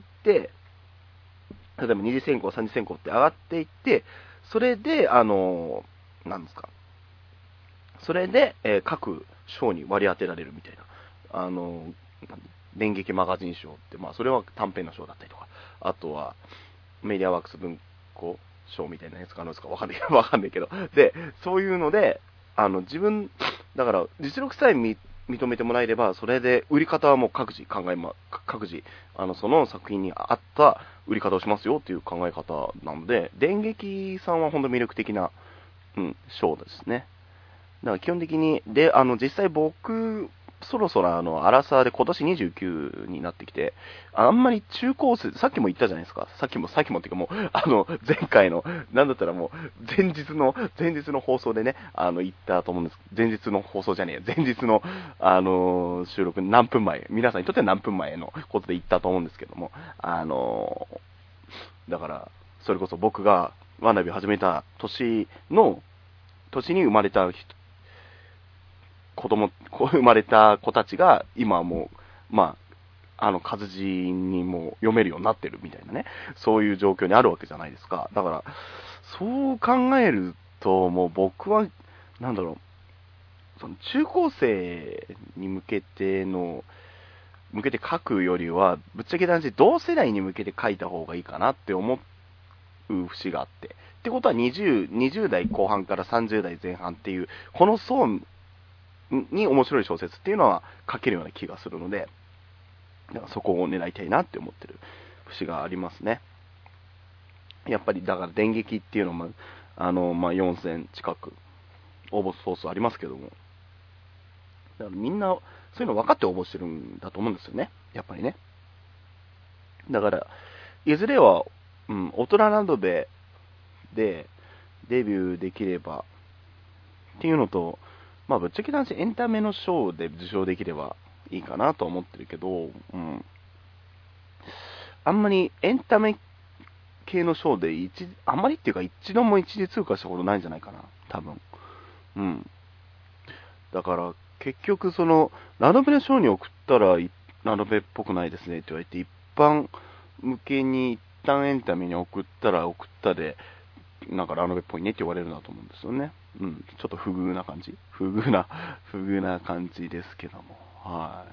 例えば二次選考、三次選考って上がっていって、それで、あの、なんですか。それで、えー各賞に割り当てられるみたいな。あの、電撃マガジン賞って、まあ、それは短編の賞だったりとか、あとは、メディアワークス文庫賞みたいなやつがあるんですかわかんないけど、わかんないけど。で、そういうので、あの、自分、だから、実力さえ認めてもらえれば、それで、売り方はもう各自考えま、各自、あの、その作品に合った売り方をしますよっていう考え方なので、電撃さんは本当魅力的な、うん、賞ですね。だから基本的に、で、あの、実際僕、そろそろあの、アラサーで今年にじゅうきゅうになってきて、あんまり中高生、さっきも言ったじゃないですか。さっきも、さっきもっていうかもう、あの、前回の、なんだったらもう、前日の、前日の放送でね、あの、言ったと思うんです。前日の放送じゃねえよ。前日の、あの、収録何分前、皆さんにとっては何分前のことで言ったと思うんですけども、あの、だから、それこそ僕がワナビを始めた年の、年に生まれた人、子供、生まれた子たちが、今はもう、まあ、あの、活字にも読めるようになってるみたいなね、そういう状況にあるわけじゃないですか。だから、そう考えると、もう僕は、なんだろう、その中高生に向けての、向けて書くよりは、ぶっちゃけた話、同世代に向けて書いた方がいいかなって思う節があって。ってことはにじゅう、にじゅう代後半からさんじゅう代前半っていう、この層に面白い小説っていうのは書けるような気がするので、だからそこを狙いたいなって思ってる節がありますね。やっぱりだから電撃っていうのも、あの、まあ、よんせん近く応募総数ありますけども、だからみんなそういうの分かって応募してるんだと思うんですよね。やっぱりね。だから、いずれは、うん、大人ラノベでデビューできればっていうのと、まあ、ぶっちゃけな話、エンタメの賞で受賞できればいいかなと思ってるけど、うん。あんまりエンタメ系の賞で一、あんまりっていうか一度も一次通過したことないんじゃないかな、多分。うん。だから、結局その、ラノベの賞に送ったら、ラノベっぽくないですねって言われて、一般向けに一旦エンタメに送ったら送ったで、なんかラノベっぽいねって言われるなと思うんですよね。うん。ちょっと不遇な感じ不遇な、不遇な感じですけども。はい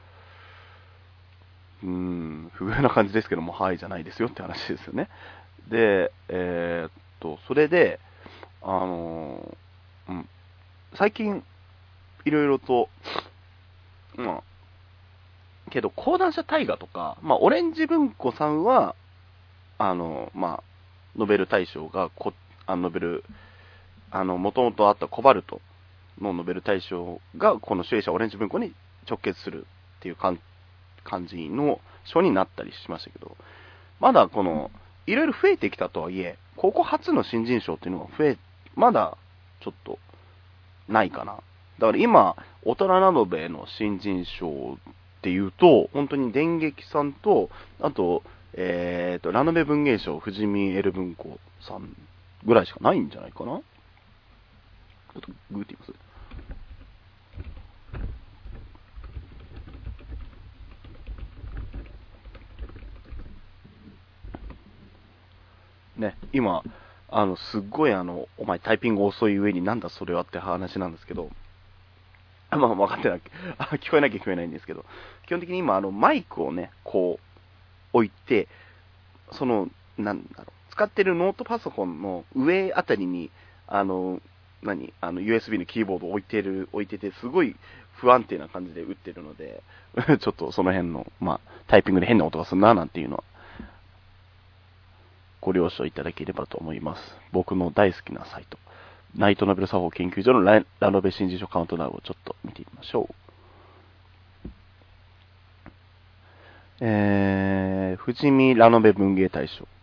。うーん。不遇な感じですけども、はいじゃないですよって話ですよね。で、えー、っと、それで、あのー、うん。最近、いろいろと、まあ、けど、講談社大河とか、まあ、オレンジ文庫さんは、あの、まあ、ノベル大賞がこ、あのノベル、あの、もともとあったコバルトのノベル大賞が、この主演者オレンジ文庫に直結するっていう感じの賞になったりしましたけど、まだこの、いろいろ増えてきたとはいえ、ここ初の新人賞っていうのが増え、まだ、ちょっと、ないかな。だから今、大人ラノベの新人賞っていうと、本当に電撃さんと、あと、えーと、ラノベ文芸賞、富士見エル文庫さんぐらいしかないんじゃないかな。ちょっとグーって言います。ね、今、あの、すっごいあの、お前タイピング遅い上になんだそれはって話なんですけど、まあ分かってなきゃ、聞こえなきゃ聞こえないんですけど、基本的に今あの、マイクをね、こう、置いて、その、なんだろう、使ってるノートパソコンの上あたりに、あの、何あの、ユーエスビー のキーボードを置いてる、置いてて、すごい不安定な感じで打ってるので、ちょっとその辺の、まあ、タイピングで変な音がするな、なんていうのは、ご了承いただければと思います。僕の大好きなサイト、ナイトノベル作法研究所のララノベ新人賞カウントダウンをちょっと見てみましょう。 えー、富士見ラノベ文芸大賞。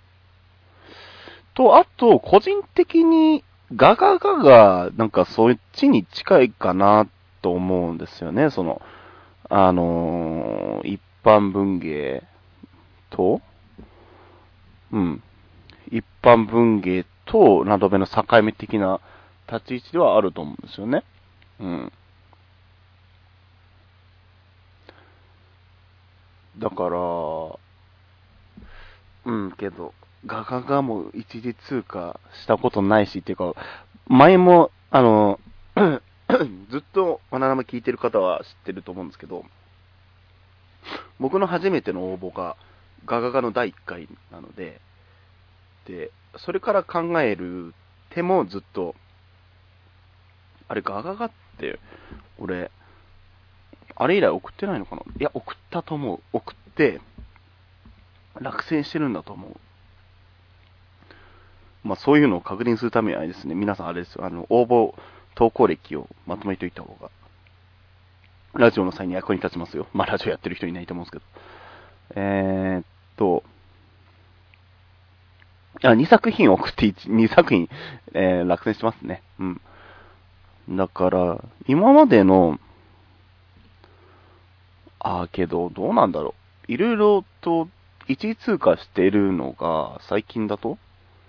と、あと、個人的に、ガガガが、なんかそっちに近いかなと思うんですよね。その、あのー、一般文芸と、うん。一般文芸とラノベの境目的な立ち位置ではあると思うんですよね。うん。だから、うん、けど、ガガガも一時通過したことないし、っていうか、前も、あの、ずっとバナナマ聞いてる方は知ってると思うんですけど、僕の初めての応募がガガガのだいいっかいなので、で、それから考える手もずっと、あれガガガって、俺、あれ以来送ってないのかな？いや、送ったと思う。送って、落選してるんだと思う。まあそういうのを確認するためにはですね、皆さんあれですよ、あの、応募、投稿歴をまとめておいた方が、ラジオの際に役に立ちますよ。まあラジオやってる人いないと思うんですけど。えーっと、あ、にさく品送ってにさく品、えー、落選してますね。うん。だから、今までの、あーけど、どうなんだろう。いろいろと一位通過しているのが、最近だと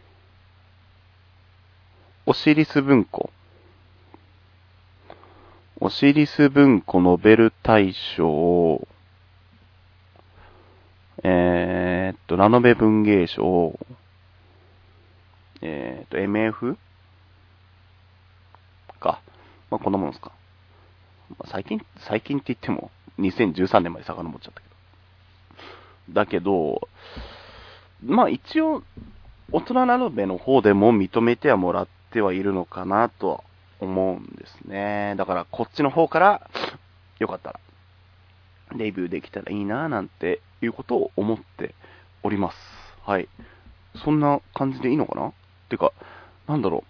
オシリス文庫。オシリス文庫ノベル大賞、えー、っと、ラノベ文芸賞、えー、っと、エムエフ か。まあ、こんなものですか。まあ、最近、最近って言っても、にせんじゅうさんねんまで遡っちゃったけど。だけど、まあ一応、大人ラノベの方でも認めてはもらってはいるのかなとは思うんですね。だからこっちの方から、よかったら、レビューできたらいいななんていうことを思っております。はい。そんな感じでいいのかな？てか、なんだろ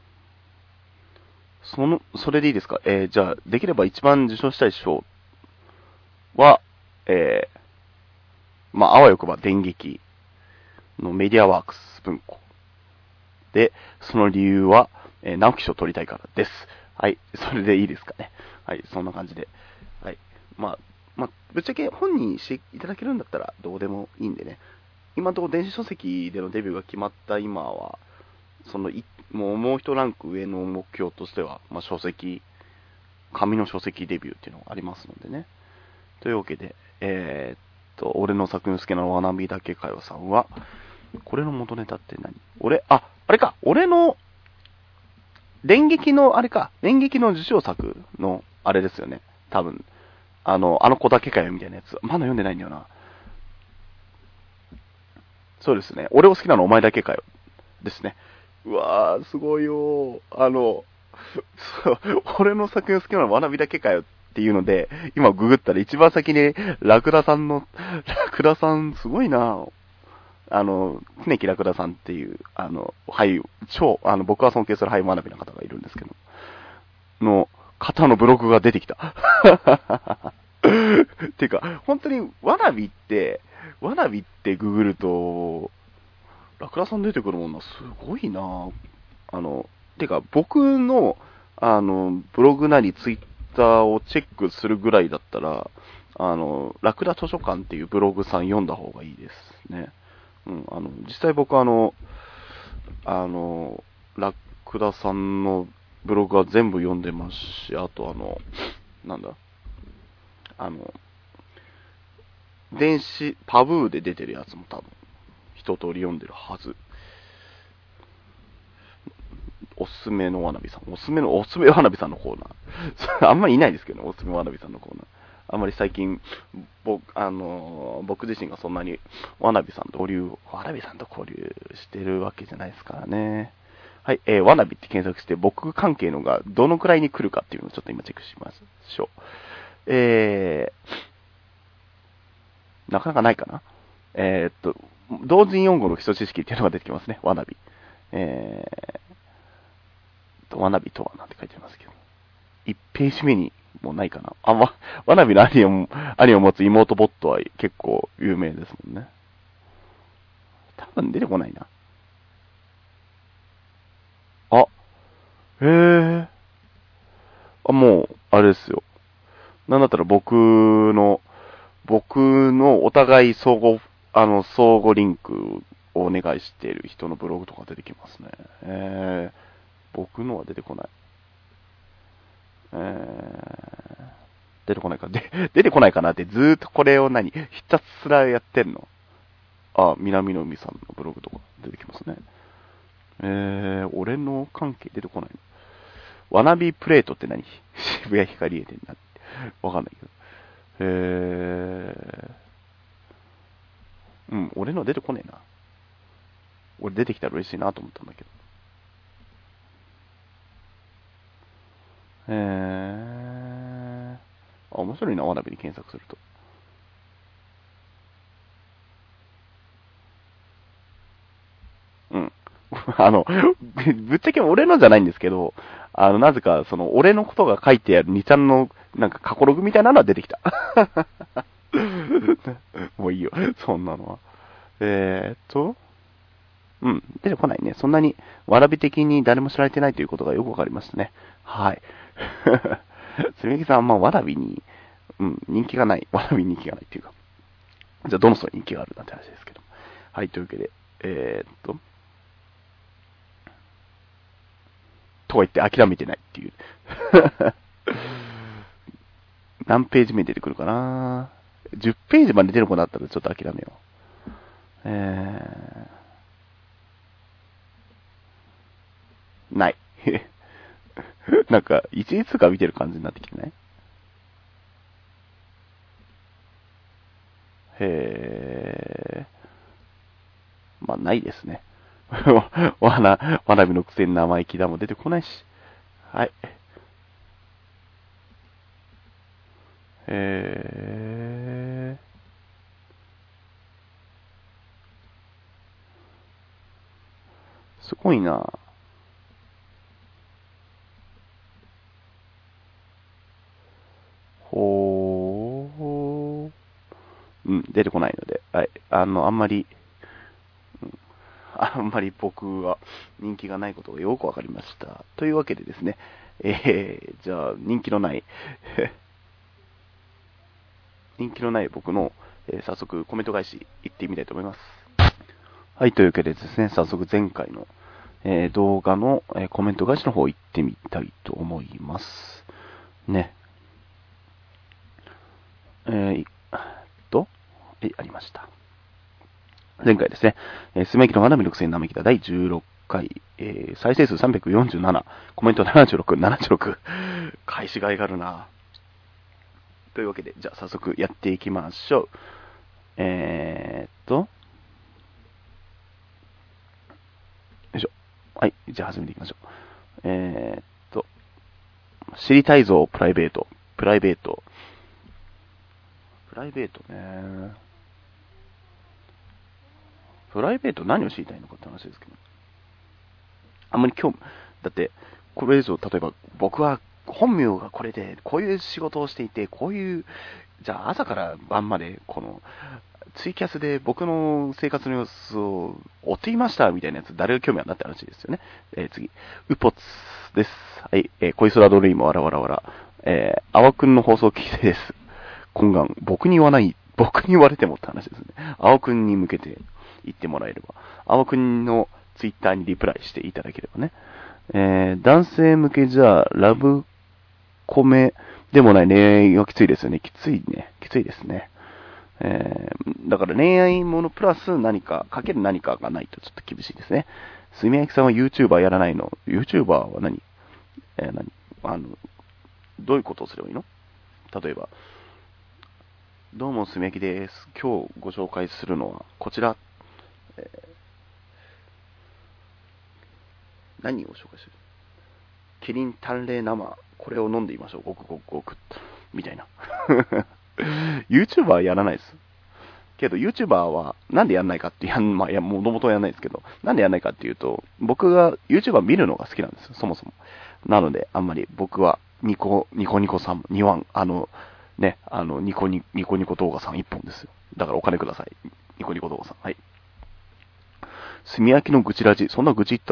う。その、それでいいですか？えー、じゃあ、できれば一番受賞したい賞は、えー、まあ、あわよくば電撃のメディアワークス文庫。で、その理由は、えー、直木賞取りたいからです。はい。それでいいですかね。はい。そんな感じで。はい。まあ、まあ、ぶっちゃけ本にしていただけるんだったらどうでもいいんでね。今のところ電子書籍でのデビューが決まった今は、そのい、もう、もう一ランク上の目標としては、まあ、書籍、紙の書籍デビューっていうのがありますのでね。というわけで、えー、っと、俺の作品好きなわなびだけかよさんは、これの元ネタって何？俺、あ、あれか、俺の、電撃の、あれか、電撃の受賞作の、あれですよね。多分。あの、あの子だけかよみたいなやつ。まだ読んでないんだよな。そうですね。俺を好きなのお前だけかよ。ですね。うわー、すごいよー。あの、俺の作品好きなのわなびだけかよっていうので、今ググったら一番先にラクダさんの、ラクダさんすごいなあの、常木ラクダさんっていう、あの、俳優、超、あの、僕が尊敬する俳優学びの方がいるんですけど、の方のブログが出てきた。ていうか、本当に、わなびって、わなびってググると、ラクダさん出てくるもんな、すごいなあの、てか、僕の、あの、ブログなりツイッターをチェックするぐらいだったら、あの、ラクダ図書館っていうブログさん読んだ方がいいですね。うん、あの、実際僕あの、あの、ラクダさんのブログは全部読んでますし、あとあの、なんだ、あの、電子、パブーで出てるやつも多分、一通り読んでるはず。おすすめのわなびさん。おすすめの、おすすめわなびさんのコーナー。あんまりいないですけどね、おすすめわなびさんのコーナー。あんまり最近、僕、あのー、僕自身がそんなに、わなびさんと交流、わなびさんと交流してるわけじゃないですからね。はい、えー、わなびって検索して、僕関係のがどのくらいに来るかっていうのをちょっと今チェックしましょう。えー、なかなかないかな。えー、っと、同人用語の基礎知識っていうのが出てきますね、わなび。えー、わなびとはなんて書いてますけど。いちページ目にもうないかな。あ、わ、わなびの兄を、兄を持つ妹ボットは結構有名ですもんね。多分出てこないな。あ、へえ。あ、もう、あれですよ。なんだったら僕の、僕のお互い相互、あの、相互リンクをお願いしている人のブログとか出てきますね。えー、僕のは出てこない。えー、出てこないか。で、出てこないかなってずーっとこれを何ひたすらやってんの。あ、南の海さんのブログとか出てきますね。えー、俺の関係出てこないの。わなびプレートって何渋谷光栄店なって。わかんないけど。えー、うん、俺の出てこねえな。俺出てきたら嬉しいなと思ったんだけど。えー、あ、面白いな、わなびに検索すると。うん。あの、ぶっちゃけ俺のじゃないんですけど、あの、なぜか、その、俺のことが書いてあるにちゃんの、なんか、過去ログみたいなのは出てきた。もういいよ、そんなのは。えーっと、うん、出てこないね。そんなに、わらび的に誰も知られてないということがよくわかりましたね。はい。すみきさんは、まあ、わらびに、うん、人気がない。わらびに人気がないっていうか。じゃあ、どの人に人気があるなんて話ですけど。はい、というわけで、えーっと、とは言って諦めてないっていう。何ページ目出てくるかな ?じゅう ページまで出る子だったらちょっと諦めよう。えー、ない。なんか、一律が見てる感じになってきてない？へー。まあ、ないですね。わな、わなびのくせに生意気だも出てこないし。はい。へー。すごいな。ほー。うん、出てこないので、はい。あの、あんまり、うん、あんまり僕は人気がないことがよくわかりました。というわけでですね、えー、じゃあ、人気のない、人気のない僕の、えー、早速コメント返し行ってみたいと思います。はい、というわけでですね、早速前回の、えー、動画の、えー、コメント返しの方行ってみたいと思います。ね。えー、っと、え、ありました。前回ですね、えー、すめきの花見ろくせんなめきだだいじゅうろっかい、えー、再生数さんびゃくよんじゅうなな、コメントななじゅうろく、ななじゅうろく、返しがいがあるな。というわけで、じゃあ早速やっていきましょう。えーっと、よいしょ。はい、じゃあ始めていきましょう。えーっと、知りたいぞ、プライベート。プライベート。プライベートね。プライベート何を知りたいのかって話ですけど。あんまり興味、だって、これ以上、例えば、僕は本名がこれで、こういう仕事をしていて、こういう、じゃあ朝から晩まで、この、ツイキャスで僕の生活の様子を追っていましたみたいなやつ、誰が興味あるんだって話ですよね。えー、次、ウポツです。はい、えー、恋空ドリーム、わらわらわら。えー、あわくんの放送聞きたいです。懇願、僕に言わない、僕に言われてもって話ですね。あわくんに向けて言ってもらえれば。あわくんのツイッターにリプライしていただければね。えー、男性向けじゃ、ラブコメでもない恋愛がきついですよね。きついね。きついですね。えー、だから恋愛ものプラス何か、かける何かがないとちょっと厳しいですね。すみやきさんは YouTuber やらないの？ YouTuber は何？えー、何あの、どういうことをすればいいの？例えば、どうもすみやきです。今日ご紹介するのはこちら。えー、何を紹介する？キリン淡麗生。これを飲んでみましょう。ごくごくごく。みたいな。YouTuber はやらないです。けど YouTuber はなんでやんないかってやん、まあ、いや、もともとやんないですけど、なんでやんないかっていうと、僕が YouTuber 見るのが好きなんですよ、そもそも。なので、あんまり僕はニコ、ニコニコさん、にわん、あの、ね、あの、ニコニ、ニコニコ動画さんいっぽんですよ。だからお金ください。ニコニコ動画さん。はい。炭焼きの愚痴ラジ。そんな愚痴言った？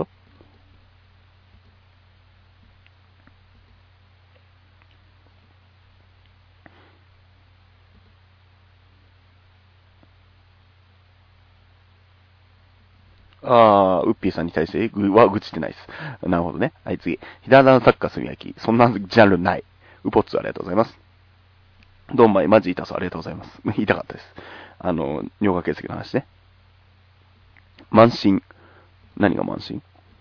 あー、ウッピーさんに対してぐは愚痴ってないです。なるほどね。はい、次。ひだだのサッカー炭焼き。そんなジャンルない。ウポッツありがとうございます。ドンマイ、マジ痛そう、ありがとうございます。痛かったです。あの、尿化結石の話ね。慢心。何が慢心？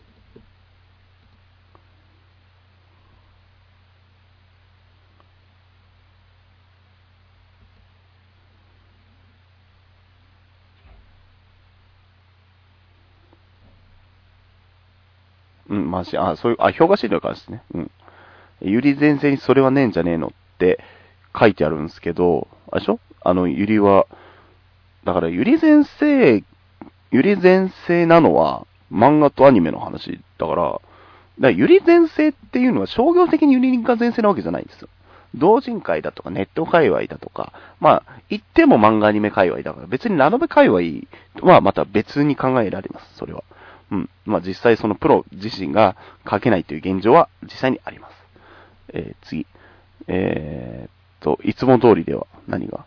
うん、慢心。あ、そういう、あ、評価資料からですね。うん。ゆり先生にそれはねえんじゃねえのって書いてあるんですけど、あれでしょ？あの、ゆりは、だからゆり先生、ゆり先生なのは漫画とアニメの話だから、だからゆり先生っていうのは商業的にゆりが先生なわけじゃないんですよ。同人会だとかネット界隈だとか、まあ、言っても漫画アニメ界隈だから、別にラノベ界隈はまた別に考えられます、それは。うん。まあ実際そのプロ自身が書けないという現状は実際にあります。えー、次。えー、っと、いつも通りでは何が？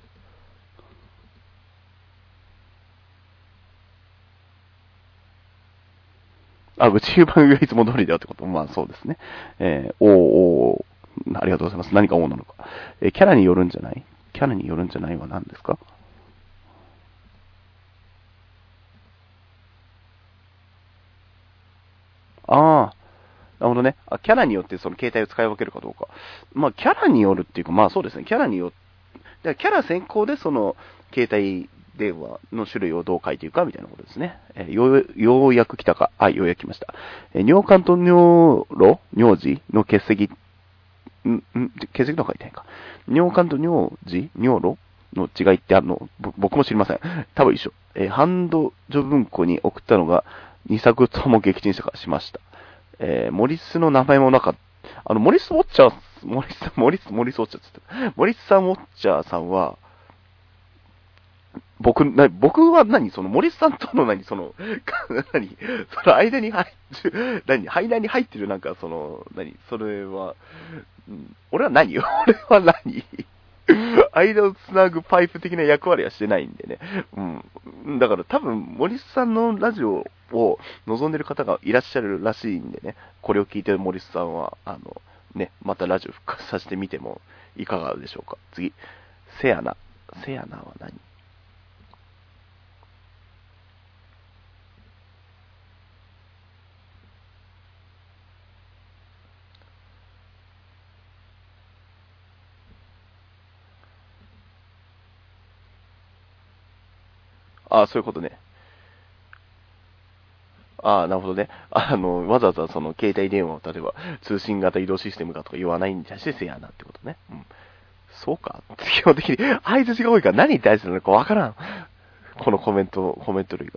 あ、愚痴言う番組がいつも通りではってこと？まあそうですね。えー、おーおー、ありがとうございます。何かおーなのか。えー、キャラによるんじゃない？キャラによるんじゃないは何ですか？ああ、なるほどね。あ、キャラによってその携帯を使い分けるかどうか。まあ、キャラによるっていうか、まあそうですね。キャラによって、キャラ先行でその携帯電話の種類をどう書いていくかみたいなことですね。えー、よう、ようやく来たか。はい、ようやく来ました。えー、尿管と尿路尿児の結石、ん、ん、結石の書いてないか。尿管と尿児尿路の違いってあるの？僕も知りません。多分一緒。えー、ハンドジョ文庫に送ったのがにさくとも撃沈したかしました。えー、モリスの名前もなかった。あの、モリス・ウォッチャー、モリス、モリス、モリス・ウォッチャーって言ってモリスさん・ウォッチャーさんは、僕、な、僕は何その、森さんとの何その、何その間に入ってる、何間に入ってるなんかその、何それは、うん、俺は何俺は何間をつなぐパイプ的な役割はしてないんでね。うん。だから多分、森さんのラジオを望んでる方がいらっしゃるらしいんでね。これを聞いてる森さんは、あの、ね、またラジオ復活させてみてもいかがでしょうか。次。セアナ。セアナは何？ああ、そういうことね。ああ、なるほどね。あの、わざわざその携帯電話を例えば通信型移動システムかとか言わないに対してせやなってことね。うん。そうか。基本的に相槌が多いから何に対してなのかわからん。このコメント、コメント類が。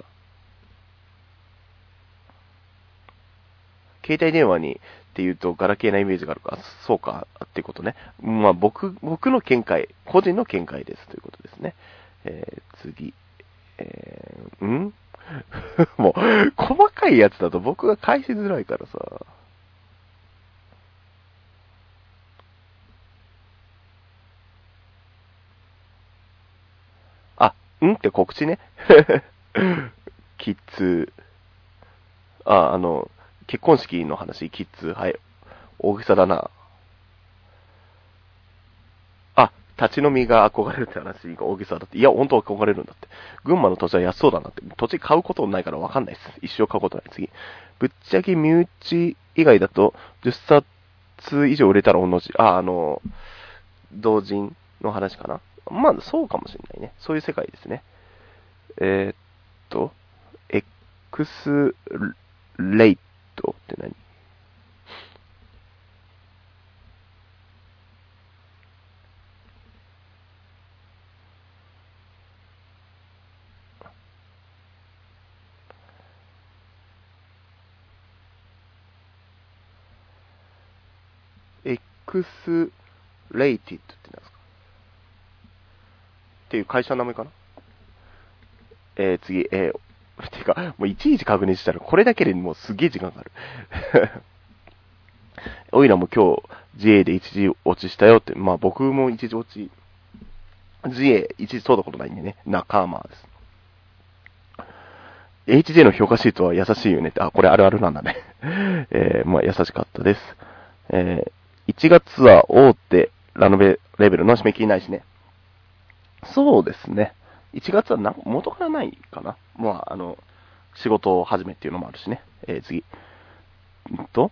携帯電話にっていうとガラケーなイメージがあるから、そうかっていうことね。まあ僕、僕の見解、個人の見解ですということですね。えー、次。えー、んもう、細かいやつだと僕が返しづらいからさ。あ、んって告知ね。キッズ、あ、あの、結婚式の話、キッズ、はい。大げさだな。あ、立ち飲みが憧れるって話が大げさだって。いや、本当は憧れるんだって。群馬の土地は安そうだなって。土地買うことないから分かんないです。一生買うことない。次。ぶっちゃけ身内以外だと、じゅっさつ以上売れたら同じ。あ、あの、同人の話かな。まあ、そうかもしれないね。そういう世界ですね。えーっと、X レイトって何？ クスレイティッドってなんですかっていう会社の名前かな。えー、次、えー、てか、もういちいち確認したら、これだけでもうすげえ時間かかる。おいらも今日、ジェー で一時落ちしたよって、まあ僕も一時落ち、ジェー 一時取ったことないんでね、仲間です。エイチジェー の評価シートは優しいよねって、あ、これあるあるなんだね。えー、まあ優しかったです。えー、いちがつは大手ラノベレベルの締め切りないしね。そうですね。いちがつはな元からないかな。まあ、あの、仕事を始めっていうのもあるしね。えー、次。んと、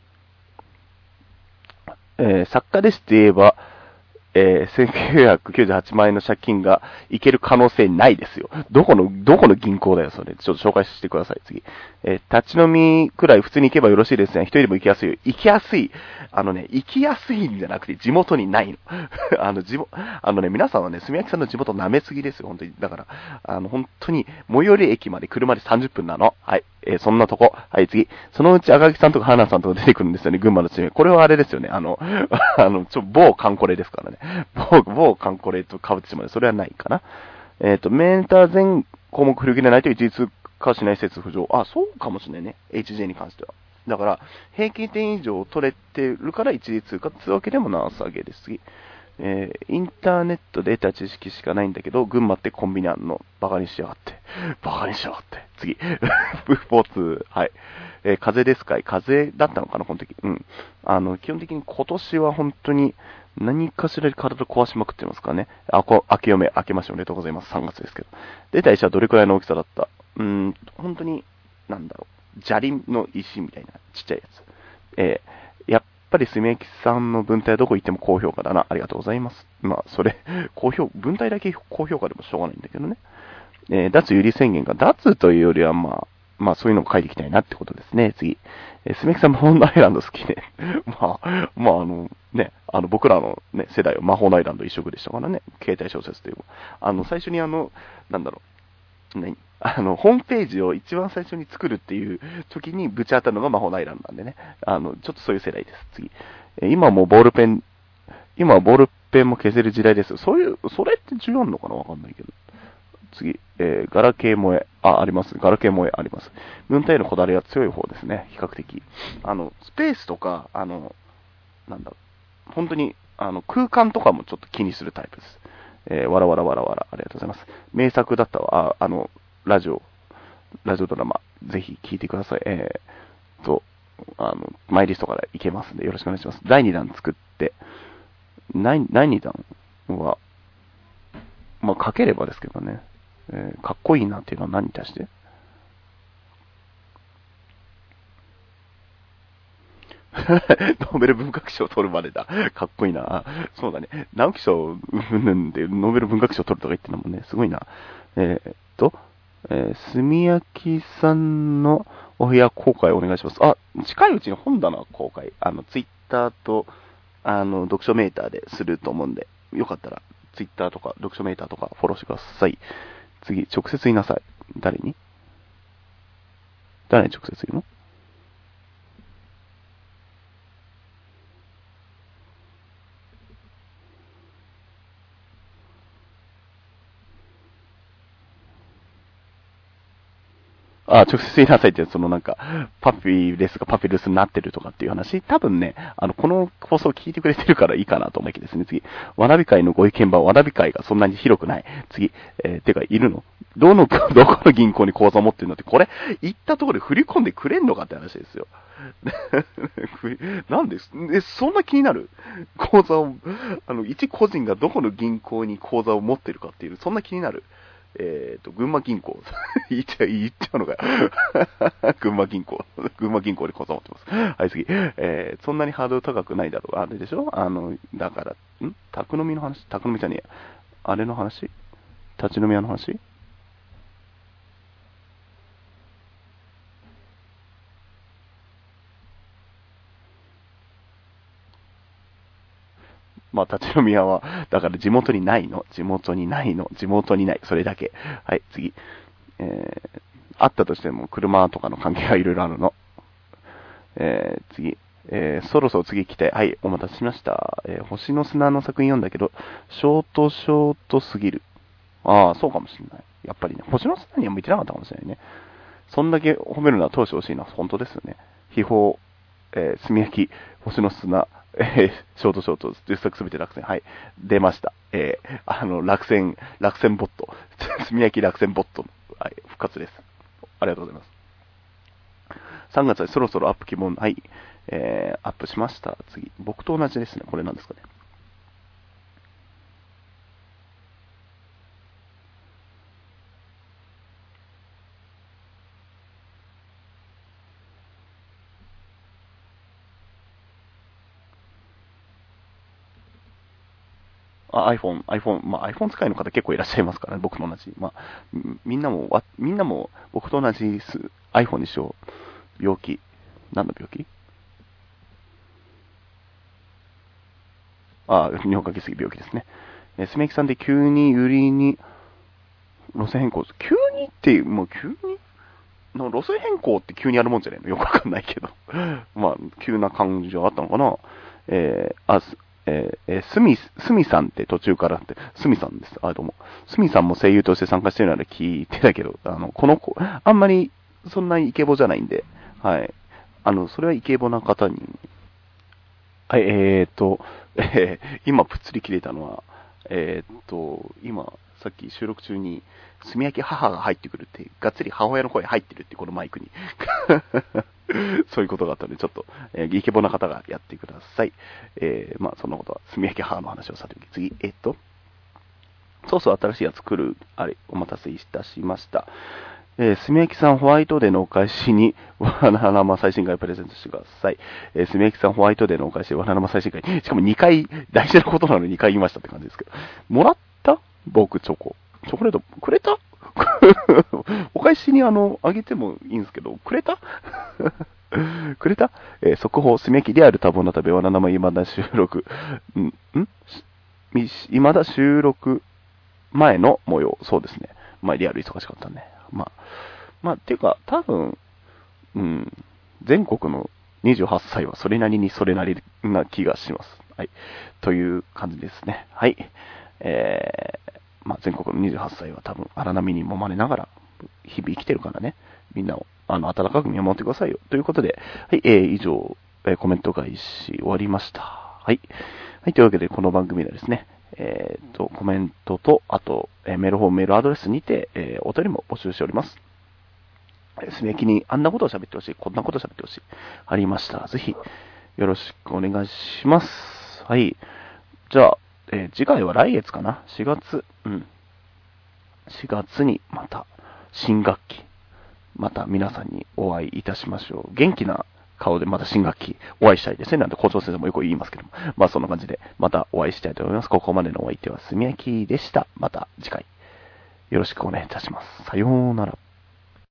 えー、作家ですって言えば、えー、せんきゅうひゃくきゅうじゅうはちまん円の借金がいける可能性ないですよ。どこの、どこの銀行だよ、それ。ちょっと紹介してください、次。えー、立ち飲みくらい普通に行けばよろしいですね。一人でも行きやすい。行きやすい。あのね、行きやすいんじゃなくて地元にないの。あの、地元、あのね、皆さんはね、住明さんの地元舐めすぎですよ、本当に。だから、あの、本当に、最寄り駅まで車でさんじゅっぷんなの。はい。えー、そんなとこ。はい、次。そのうち赤木さんとか花さんとか出てくるんですよね、群馬の地名。これはあれですよね、あの、あの、ちょ、某カンコレですからね。某、某カンコレと被ってしまう。それはないかな。えっ、ー、と、メーター全項目振り切れないと一律化しない説浮上。あ、そうかもしれないね。エイチジェー に関しては。だから、平均点以上取れてるから一律化ってわけでもなさげです。次。えー、インターネットで得た知識しかないんだけど、群馬ってコンビニあんの。バカにしやがって。バカにしやがって。次。スポーツ。はい。えー、風邪ですかい風邪だったのかな、この時。うん。あの、基本的に今年は本当に何かしらで体壊しまくってますからね。あ、こ、明け嫁、明けましておめでとうございます。さんがつですけど。出た石はどれくらいの大きさだった？うーん、本当に、なんだろう。砂利の石みたいなちっちゃいやつ。えー、やっぱりすみやきさんの文体はどこ行っても高評価だな。ありがとうございます。まあ、それ、高評、文体だけ高評価でもしょうがないんだけどね。えー、脱有利宣言が、脱というよりは、まあ、まあそういうのを書いていきたいなってことですね。次。えー、スメキさん、魔法のアイランド好きね。まあ、まああの、ね、あの僕らのね、世代は魔法のアイランド一色でしたからね。携帯小説という。あの、最初にあの、なんだろう。何あの、ホームページを一番最初に作るっていう時にぶち当たるのが魔法のアイランドなんでね。あの、ちょっとそういう世代です。次。えー、今はもうボールペン、今はボールペンも消せる時代です。そういう、それって重要あるのかなわかんないけど。次、えー、ガラケー萌え、あ、あります。ガラケー萌えあります。文体へのこだわりは強い方ですね。比較的。あの、スペースとか、あの、なんだろう、本当に、あの、空間とかもちょっと気にするタイプです。えー、わらわらわらわら、ありがとうございます。名作だったわ。あ、あの、ラジオ、ラジオドラマ、ぜひ聞いてください。えー、と、あの、マイリストからいけますんで、よろしくお願いします。だいにだん作って、だいにだんは、まあ、書ければですけどね。えー、かっこいいなっていうのは何に対してノーベル文学賞を取るまでだ。かっこいいな。そうだね。直木賞、うんで、ノーベル文学賞を取るとか言ってるのもね、すごいな。えー、っと、えー、住焼さんのお部屋公開お願いします。あ、近いうちに本棚公開。あの、ツイッターと、あの、読書メーターですると思うんで、よかったら、ツイッターとか、読書メーターとかフォローしてください。次、直接言いなさい。誰に誰に直接言うの？あ、直接言いなさいって、そのなんか、パピレスがパピルスになってるとかっていう話、多分ね、あの、この放送を聞いてくれてるからいいかなと思いきですね。次、わらび会のご意見番、わらび会がそんなに広くない。次、えー、てか、いるのどの、どこの銀行に口座を持ってるのって、これ、行ったところで振り込んでくれんのかって話ですよ。なんで、え、そんな気になる口座を、あの、一個人がどこの銀行に口座を持ってるかっていう、そんな気になるえっ、ー、と、群馬銀行。言っちゃう、言っちゃうのかよ。群馬銀行。群馬銀行で口座持ってます。はい、次。えー、そんなにハードル高くないだろう。あれでしょあの、だから、ん宅飲みの話宅飲みじゃねえや。あれの話立ち飲み屋の話まあ、立ち飲み屋は、だから地元にないの。地元にないの。地元にない。それだけ。はい、次。えー、あったとしても車とかの関係がいろいろあるの。えー、次。 えー、そろそろ次行きたい。はい、お待たせしました。えー、星の砂の作品読んだけど、ショートショートすぎる。ああ、そうかもしれない。やっぱりね、星の砂には向いてなかったかもしれないね。そんだけ褒めるのは当初欲しいのは本当ですよね。秘宝、えー、炭焼き、星の砂、えー、ショートショート、じゅっさくすべて落選。はい。出ました。えー、あの、落選、落選ボット。炭焼き落選ボット。はい、復活です。ありがとうございます。さんがつはそろそろアップ希望。はい。えー、アップしました。次。僕と同じですね。これなんですかね。あ、iPhone、iPhone、まあ iPhone 使いの方結構いらっしゃいますからね。僕と同じ。まあ、みんなも、わみんなも僕と同じす iPhone にしよう。病気。何の病気？あ、尿かけすぎ病気ですね。えー、スメキさんで急に売りに、路線変更。急にって、もう急にの路線変更って急にやるもんじゃないのよくわかんないけど。まあ、急な感じはあったのかな。えー、あ、す、えー、えー、すみ、すみさんって途中からって、すみさんです。あ、どうも。すみさんも声優として参加してるなら聞いてたけど、あの、この子、あんまりそんなにイケボじゃないんで、はい。あの、それはイケボな方に、はい、えーと、えー、今、ぷっつり切れたのは、えーと、今、さっき収録中に、炭焼き母が入ってくるって、がっつり母親の声入ってるって、このマイクに。そういうことがあったので、ちょっと、えー、イケボな方がやってください。えー、まあ、そんなことは、炭焼き母の話をさておき、次、えーと、ソース新しいやつ来る、あれ、お待たせいたしました。えー、すみやきさんホワイトデーのお返しに、わななま最新回プレゼントしてください。えー、すみやきさんホワイトデーのお返しで、わななま最新回。しかもにかい、大事なことなのににかい言いましたって感じですけど。もらった僕、チョコ。チョコレート、くれたお返しにあの、あげてもいいんですけど、くれたくれた、えー、速報、すみやきリアル多忙な食べ、わななま未だ収録、んん未だ収録前の模様。そうですね。まあ、リアル忙しかったね。まあ、まあ、ていうか、多分、うん、全国のにじゅうはっさいはそれなりにそれなりな気がします。はい。という感じですね。はい。えー、まあ、全国のにじゅうはっさいは多分荒波に揉まれながら日々生きてるからね。みんなを、あの、温かく見守ってくださいよ。ということで、はい、えー、以上、えー、コメント開始終わりました。はい。はい、というわけで、この番組ではですね、えっ、ー、と、コメントと、あと、えー、メールフォーム、メールアドレスにて、えー、お便りも募集しております。すべきにあんなことを喋ってほしい、こんなことを喋ってほしい、ありましたら、ぜひ、よろしくお願いします。はい。じゃあ、えー、次回は来月かな ?しがつ。うん。しがつにまた、新学期。また皆さんにお会いいたしましょう。元気な顔でまた新学期お会いしたいですね。なんて校長先生もよく言いますけども。まあそんな感じでまたお会いしたいと思います。ここまでのお相手はすみやきでした。また次回よろしくお願いいたします。さようなら。